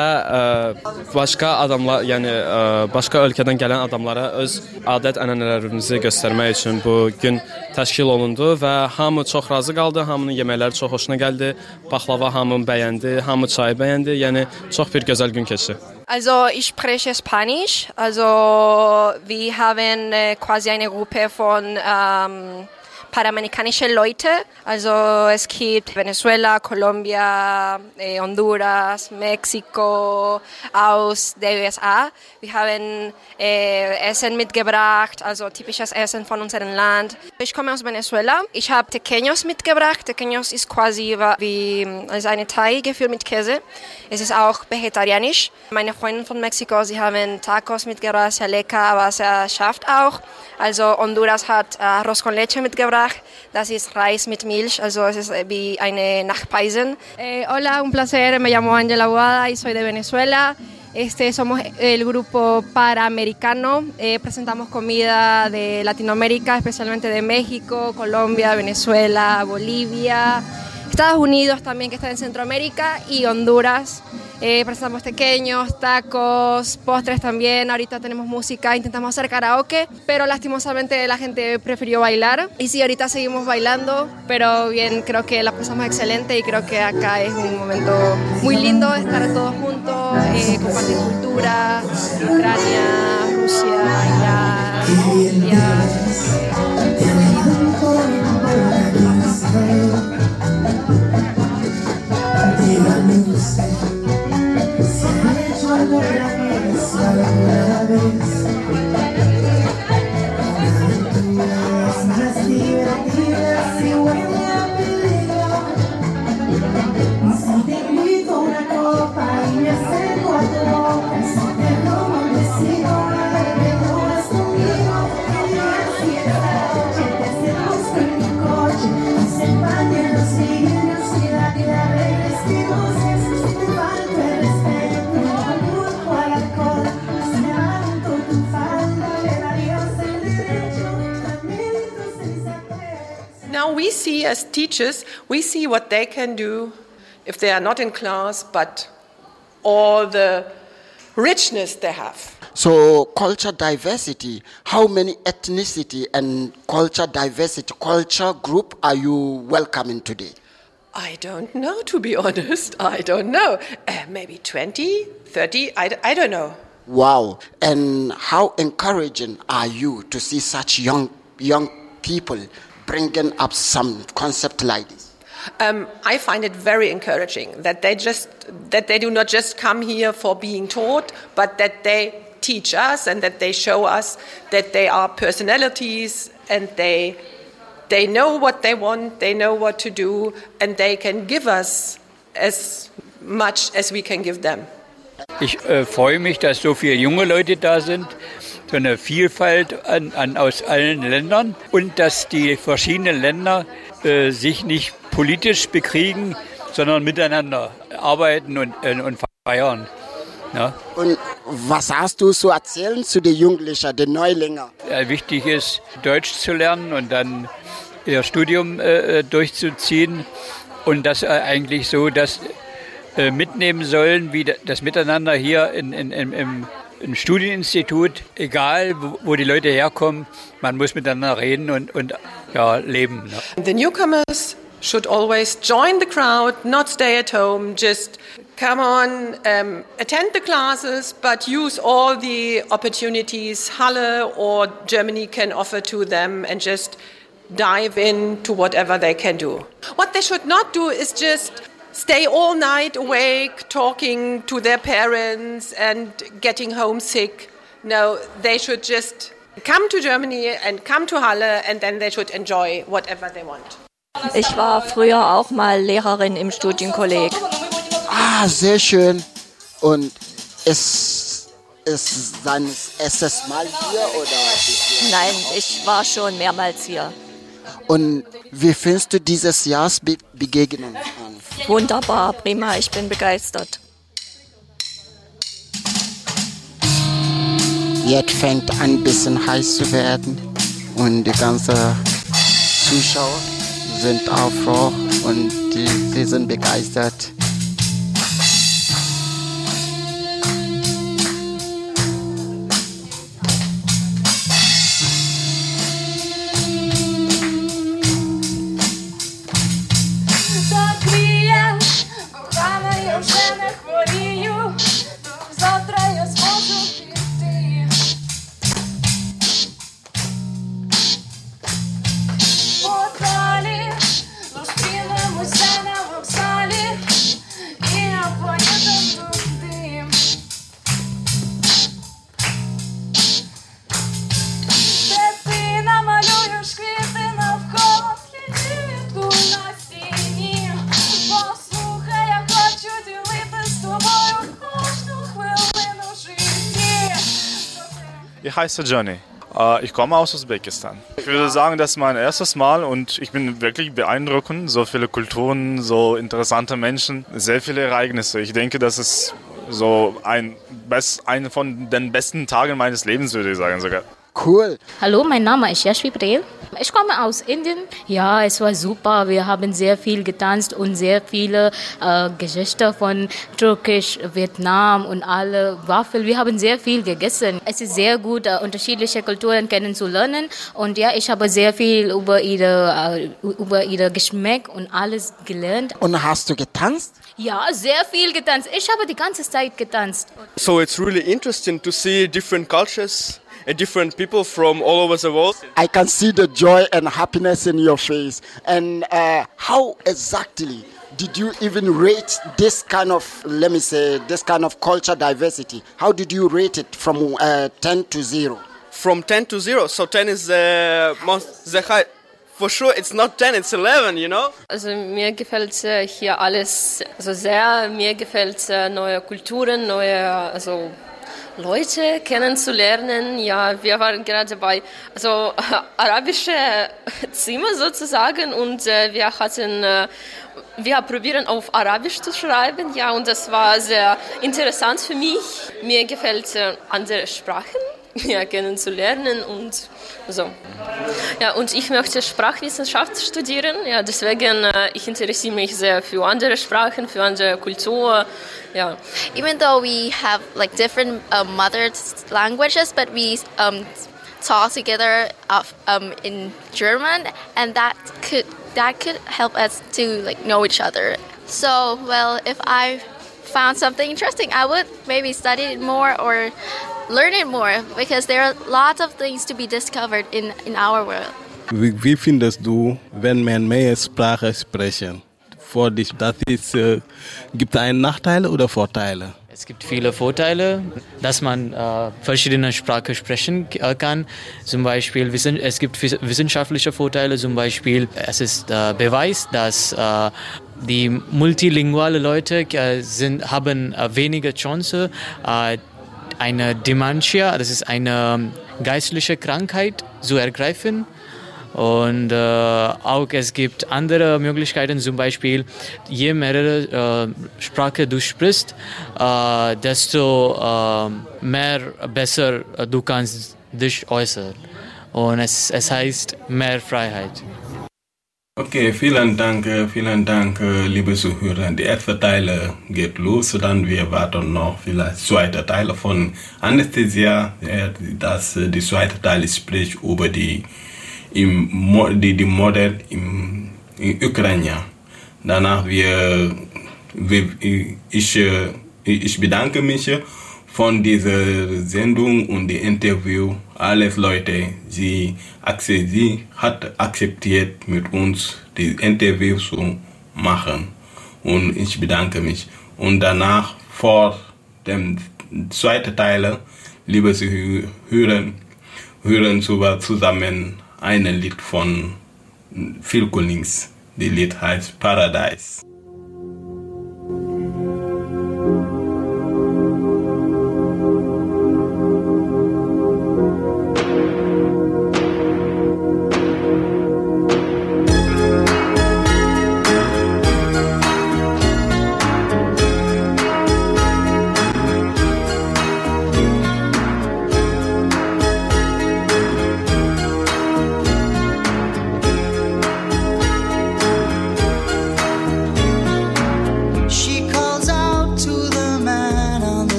başqa adamlar, yəni başqa ölkədən gələn adamlara öz adət-ənənələrimizi göstərmək üçün bu gün təşkil olundu və hamı çox razı qaldı, hamının yeməkləri çox xoşuna gəldi, paxlava hamı bəyəndi, hamı çayı bəyəndi, yəni çox bir gözəl gün keçdi. Also ich spreche Spanisch, also wir haben äh, quasi eine Gruppe von ähm, panamerikanische Leute, also es gibt Venezuela, Colombia, äh, Honduras, Mexiko, aus der U S A. Wir haben äh, Essen mitgebracht, also typisches Essen von unserem Land. Ich komme aus Venezuela. Ich habe Tequeños mitgebracht. Tequeños ist quasi wie also eine Thai gefüllt mit Käse. Es ist auch vegetarianisch. Meine Freundin von Mexiko, sie haben Tacos mitgebracht, sehr lecker, aber sehr scharf auch. Also Honduras hat Arroz con Leche mitgebracht. Laulach, das ist Reis mit Milch, also es ist wie eine Nachspeisen. Eh, hola, un placer, me llamo Angela Aguada y soy de Venezuela. Este, somos el grupo Panamericano, eh, presentamos comida de Latinoamérica, especialmente de México, Colombia, Venezuela, Bolivia, Estados Unidos también, que está en Centroamérica, y Honduras. Eh, presentamos pequeños, tacos, postres también. Ahorita tenemos música, intentamos hacer karaoke, pero lastimosamente la gente prefirió bailar. Y sí, ahorita seguimos bailando, pero bien, creo que la pasamos excelente y creo que acá es un momento muy lindo estar todos juntos, eh, compartir cultura, Ucrania, Rusia, Irán, India. Now we see as teachers, we see what they can do if they are not in class, but all the richness they have. So culture diversity, how many ethnicity and culture diversity, culture group are you welcoming today? I don't know, to be honest. I don't know. Uh, maybe twenty, thirty, I, I don't know. Wow. And how encouraging are you to see such young young people bringing up some concept like this? Um, I find it very encouraging that they just that they do not just come here for being taught, but that they teach us and that they show us that they are personalities and they they know what they want, they know what to do, and they can give us as much as we can give them. Ich äh, freue mich, dass so viele junge Leute da sind, so eine Vielfalt an, an, aus allen Ländern und dass die verschiedenen Länder äh, sich nicht politisch bekriegen, sondern miteinander arbeiten und, äh, und feiern. Ja. Und was hast du zu erzählen zu den Jugendlichen, den Neulingen? Ja, wichtig ist, Deutsch zu lernen und dann ihr Studium äh, durchzuziehen und das äh, eigentlich so, dass äh, mitnehmen sollen, wie das Miteinander hier in, in, in, im, im Studieninstitut, egal wo, wo die Leute herkommen, man muss miteinander reden und, und ja, leben. Ne? The newcomers should always join the crowd, not stay at home, just come on, um, attend the classes, but use all the opportunities Halle or Germany can offer to them and just dive into whatever they can do. What they should not do is just stay all night awake, talking to their parents and getting homesick. No, they should just come to Germany and come to Halle and then they should enjoy whatever they want. Ich war früher auch mal Lehrerin im Studienkolleg. Ah, sehr schön. Und es ist dein erstes Mal hier oder? Nein, ich war schon mehrmals hier. Und wie findest du dieses Jahres Be- Begegnung an? Wunderbar, prima, ich bin begeistert. Jetzt fängt an, ein bisschen heiß zu werden und die ganzen Zuschauer sind auch froh und die, sie sind begeistert. Ich heiße Johnny. Ich komme aus Usbekistan. Ich würde sagen, das ist mein erstes Mal und ich bin wirklich beeindruckend. So viele Kulturen, so interessante Menschen, sehr viele Ereignisse. Ich denke, das ist so ein, ein von den besten Tagen meines Lebens, würde ich sagen sogar. Cool. Hallo, mein Name ist Yashvi Patel. Ich komme aus Indien. Ja, es war super. Wir haben sehr viel getanzt und sehr viele äh, Gerichte von Türkisch, Vietnam und alle Waffeln. Wir haben sehr viel gegessen. Es ist sehr gut, äh, unterschiedliche Kulturen kennenzulernen. Und ja, ich habe sehr viel über ihre, äh, über ihre Geschmack und alles gelernt. Und hast du getanzt? Ja, sehr viel getanzt. Ich habe die ganze Zeit getanzt. So it's really interesting to see different cultures and different people from all over the world. I can see the joy and happiness in your face. And uh, how exactly did you even rate this kind of, let me say, this kind of culture diversity? How did you rate it from uh, ten to zero? From ten to zero. So ten is the most, the high. For sure, it's not ten, it's eleven, you know? Also mir gefällt äh, hier alles also sehr. Mir gefällt äh, neue Kulturen, neue also Leute kennenzulernen. Ja, wir waren gerade bei also äh, arabische Zimmer sozusagen und äh, wir hatten äh, wir probieren auf Arabisch zu schreiben. Ja, und das war sehr interessant für mich. Mir gefällt äh, andere Sprachen. Ja, kennenzulernen und so. Ja, und ich möchte Sprachwissenschaft studieren. Ja, deswegen äh, ich interessiere mich sehr für andere Sprachen, für andere Kultur. Ja. Even though we have like different uh, mother languages, but we um, talk together of, um, in German, and that could that could help us to like know each other. So, well, if I found something interesting, I would maybe study it more or learn it more, because there are lots of things to be discovered in, in our world. Wie, wie findest du, wenn man mehr Sprache sprechen? Für dich, das ist, äh, gibt es einen Nachteile oder Vorteile? Es gibt viele Vorteile, dass man äh, verschiedene Sprachen sprechen äh, kann. Zum Beispiel, es gibt wissenschaftliche Vorteile, zum Beispiel, es ist äh, Beweis, dass äh, die multilinguale Leute äh, sind, haben äh, weniger Chance, äh, eine Dementia, das ist eine geistliche Krankheit, zu ergreifen. Und äh, auch es gibt andere Möglichkeiten, zum Beispiel, je mehrere äh, Sprachen du sprichst, äh, desto äh, mehr besser äh, du kannst dich äußern. Und es, es heißt mehr Freiheit. Okay, vielen Dank, vielen Dank, liebe Zuhörer. Die erste Teil geht los, dann wir warten noch vielleicht zweite Teil von Anästhesia. Das, die zweite Teil spricht über die, im, die, die Morde im, in Ukraine. Danach wir, wir ich, ich bedanke mich von dieser Sendung und dem Interview. Alles Leute, sie, sie hat akzeptiert, mit uns das Interview zu machen. Und ich bedanke mich. Und danach, vor dem zweiten Teil, liebe Hörer, hören wir zusammen ein Lied von Phil Collins. Das Lied heißt Paradise.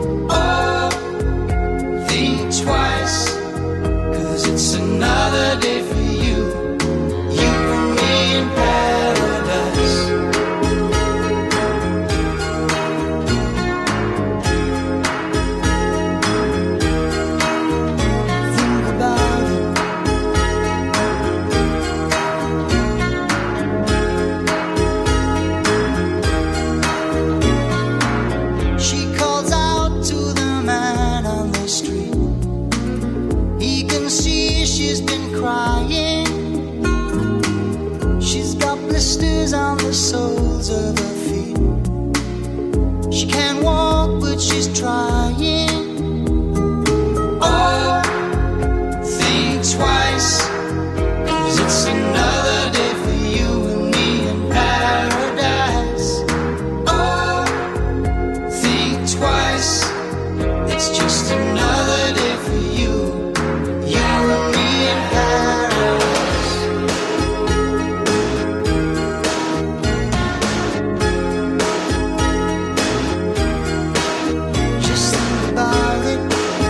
It's another day soles of her feet. She can't walk, but she's trying. Oh, think twice, 'cause it's another day for you and me in paradise. Oh, think twice, it's just another day for you, you and me in paradise. Just think about it.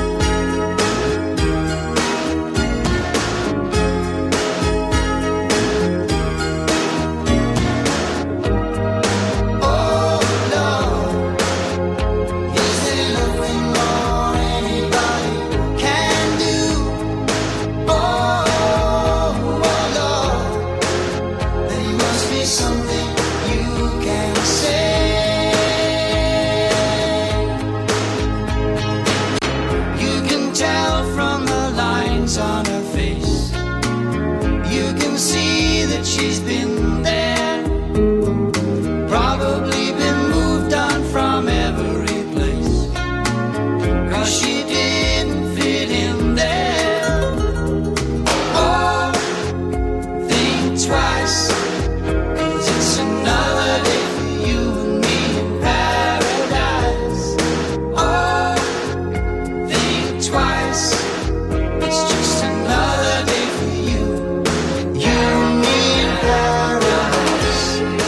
Oh Lord, is there nothing more anybody can do? Oh, oh Lord, there must be something you can say. You can tell from the lines on her face. You can see that she's been there. Probably been moved on from every place, 'cause she didn't fit in there. Oh, think twice, 'cause it's another day for you and me in paradise. Oh, think twice, it's just another day for you, you and me in paradise.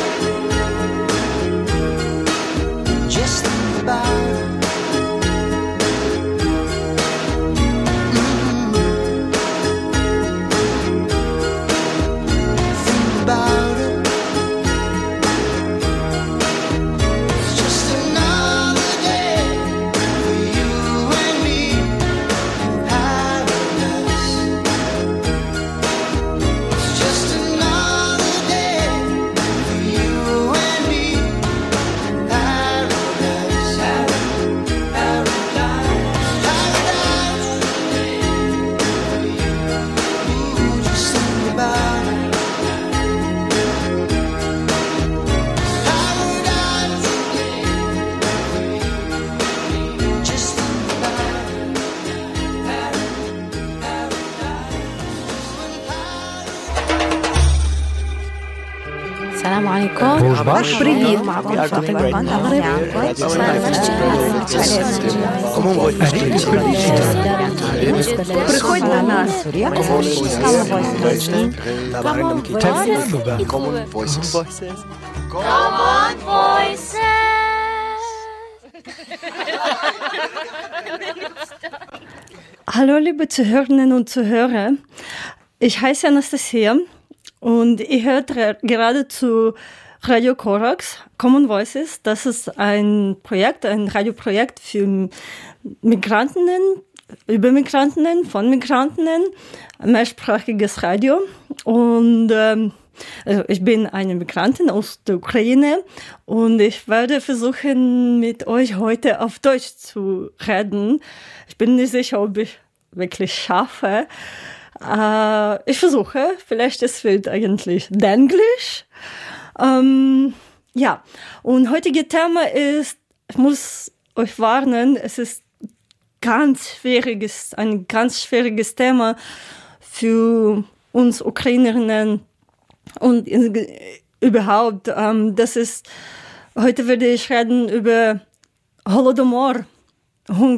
Just think about it. Mhm. Think about it. It's just another day for you and me in paradise. It's just another day for you and me in paradise. Paradise, paradise. Ooh, just think about it. Paradise. Just think about it. السلام عليكم. Привіт, معكم فاطمة من المغرب. Приходь до нас. Common voices. Come on, voices. Hallo liebe Zuhörerinnen und Zuhörer, ich heiße Anastasia und ihr hört re- gerade zu Radio Korax, Common Voices. Das ist ein Projekt, ein Radioprojekt für Migrantinnen, über Migrantinnen, von Migrantinnen, mehrsprachiges Radio. Und ähm, also ich bin eine Migrantin aus der Ukraine und ich werde versuchen, mit euch heute auf Deutsch zu reden. Ich bin nicht sicher, ob ich wirklich schaffe. Äh, ich versuche, vielleicht es wird eigentlich Denglisch. Ähm, ja, und heutige Thema ist, ich muss euch warnen, es ist ganz schwieriges, ein ganz schwieriges Thema für uns Ukrainerinnen und in, überhaupt. Ähm, das ist, heute werde ich reden über Holodomor, Hunger.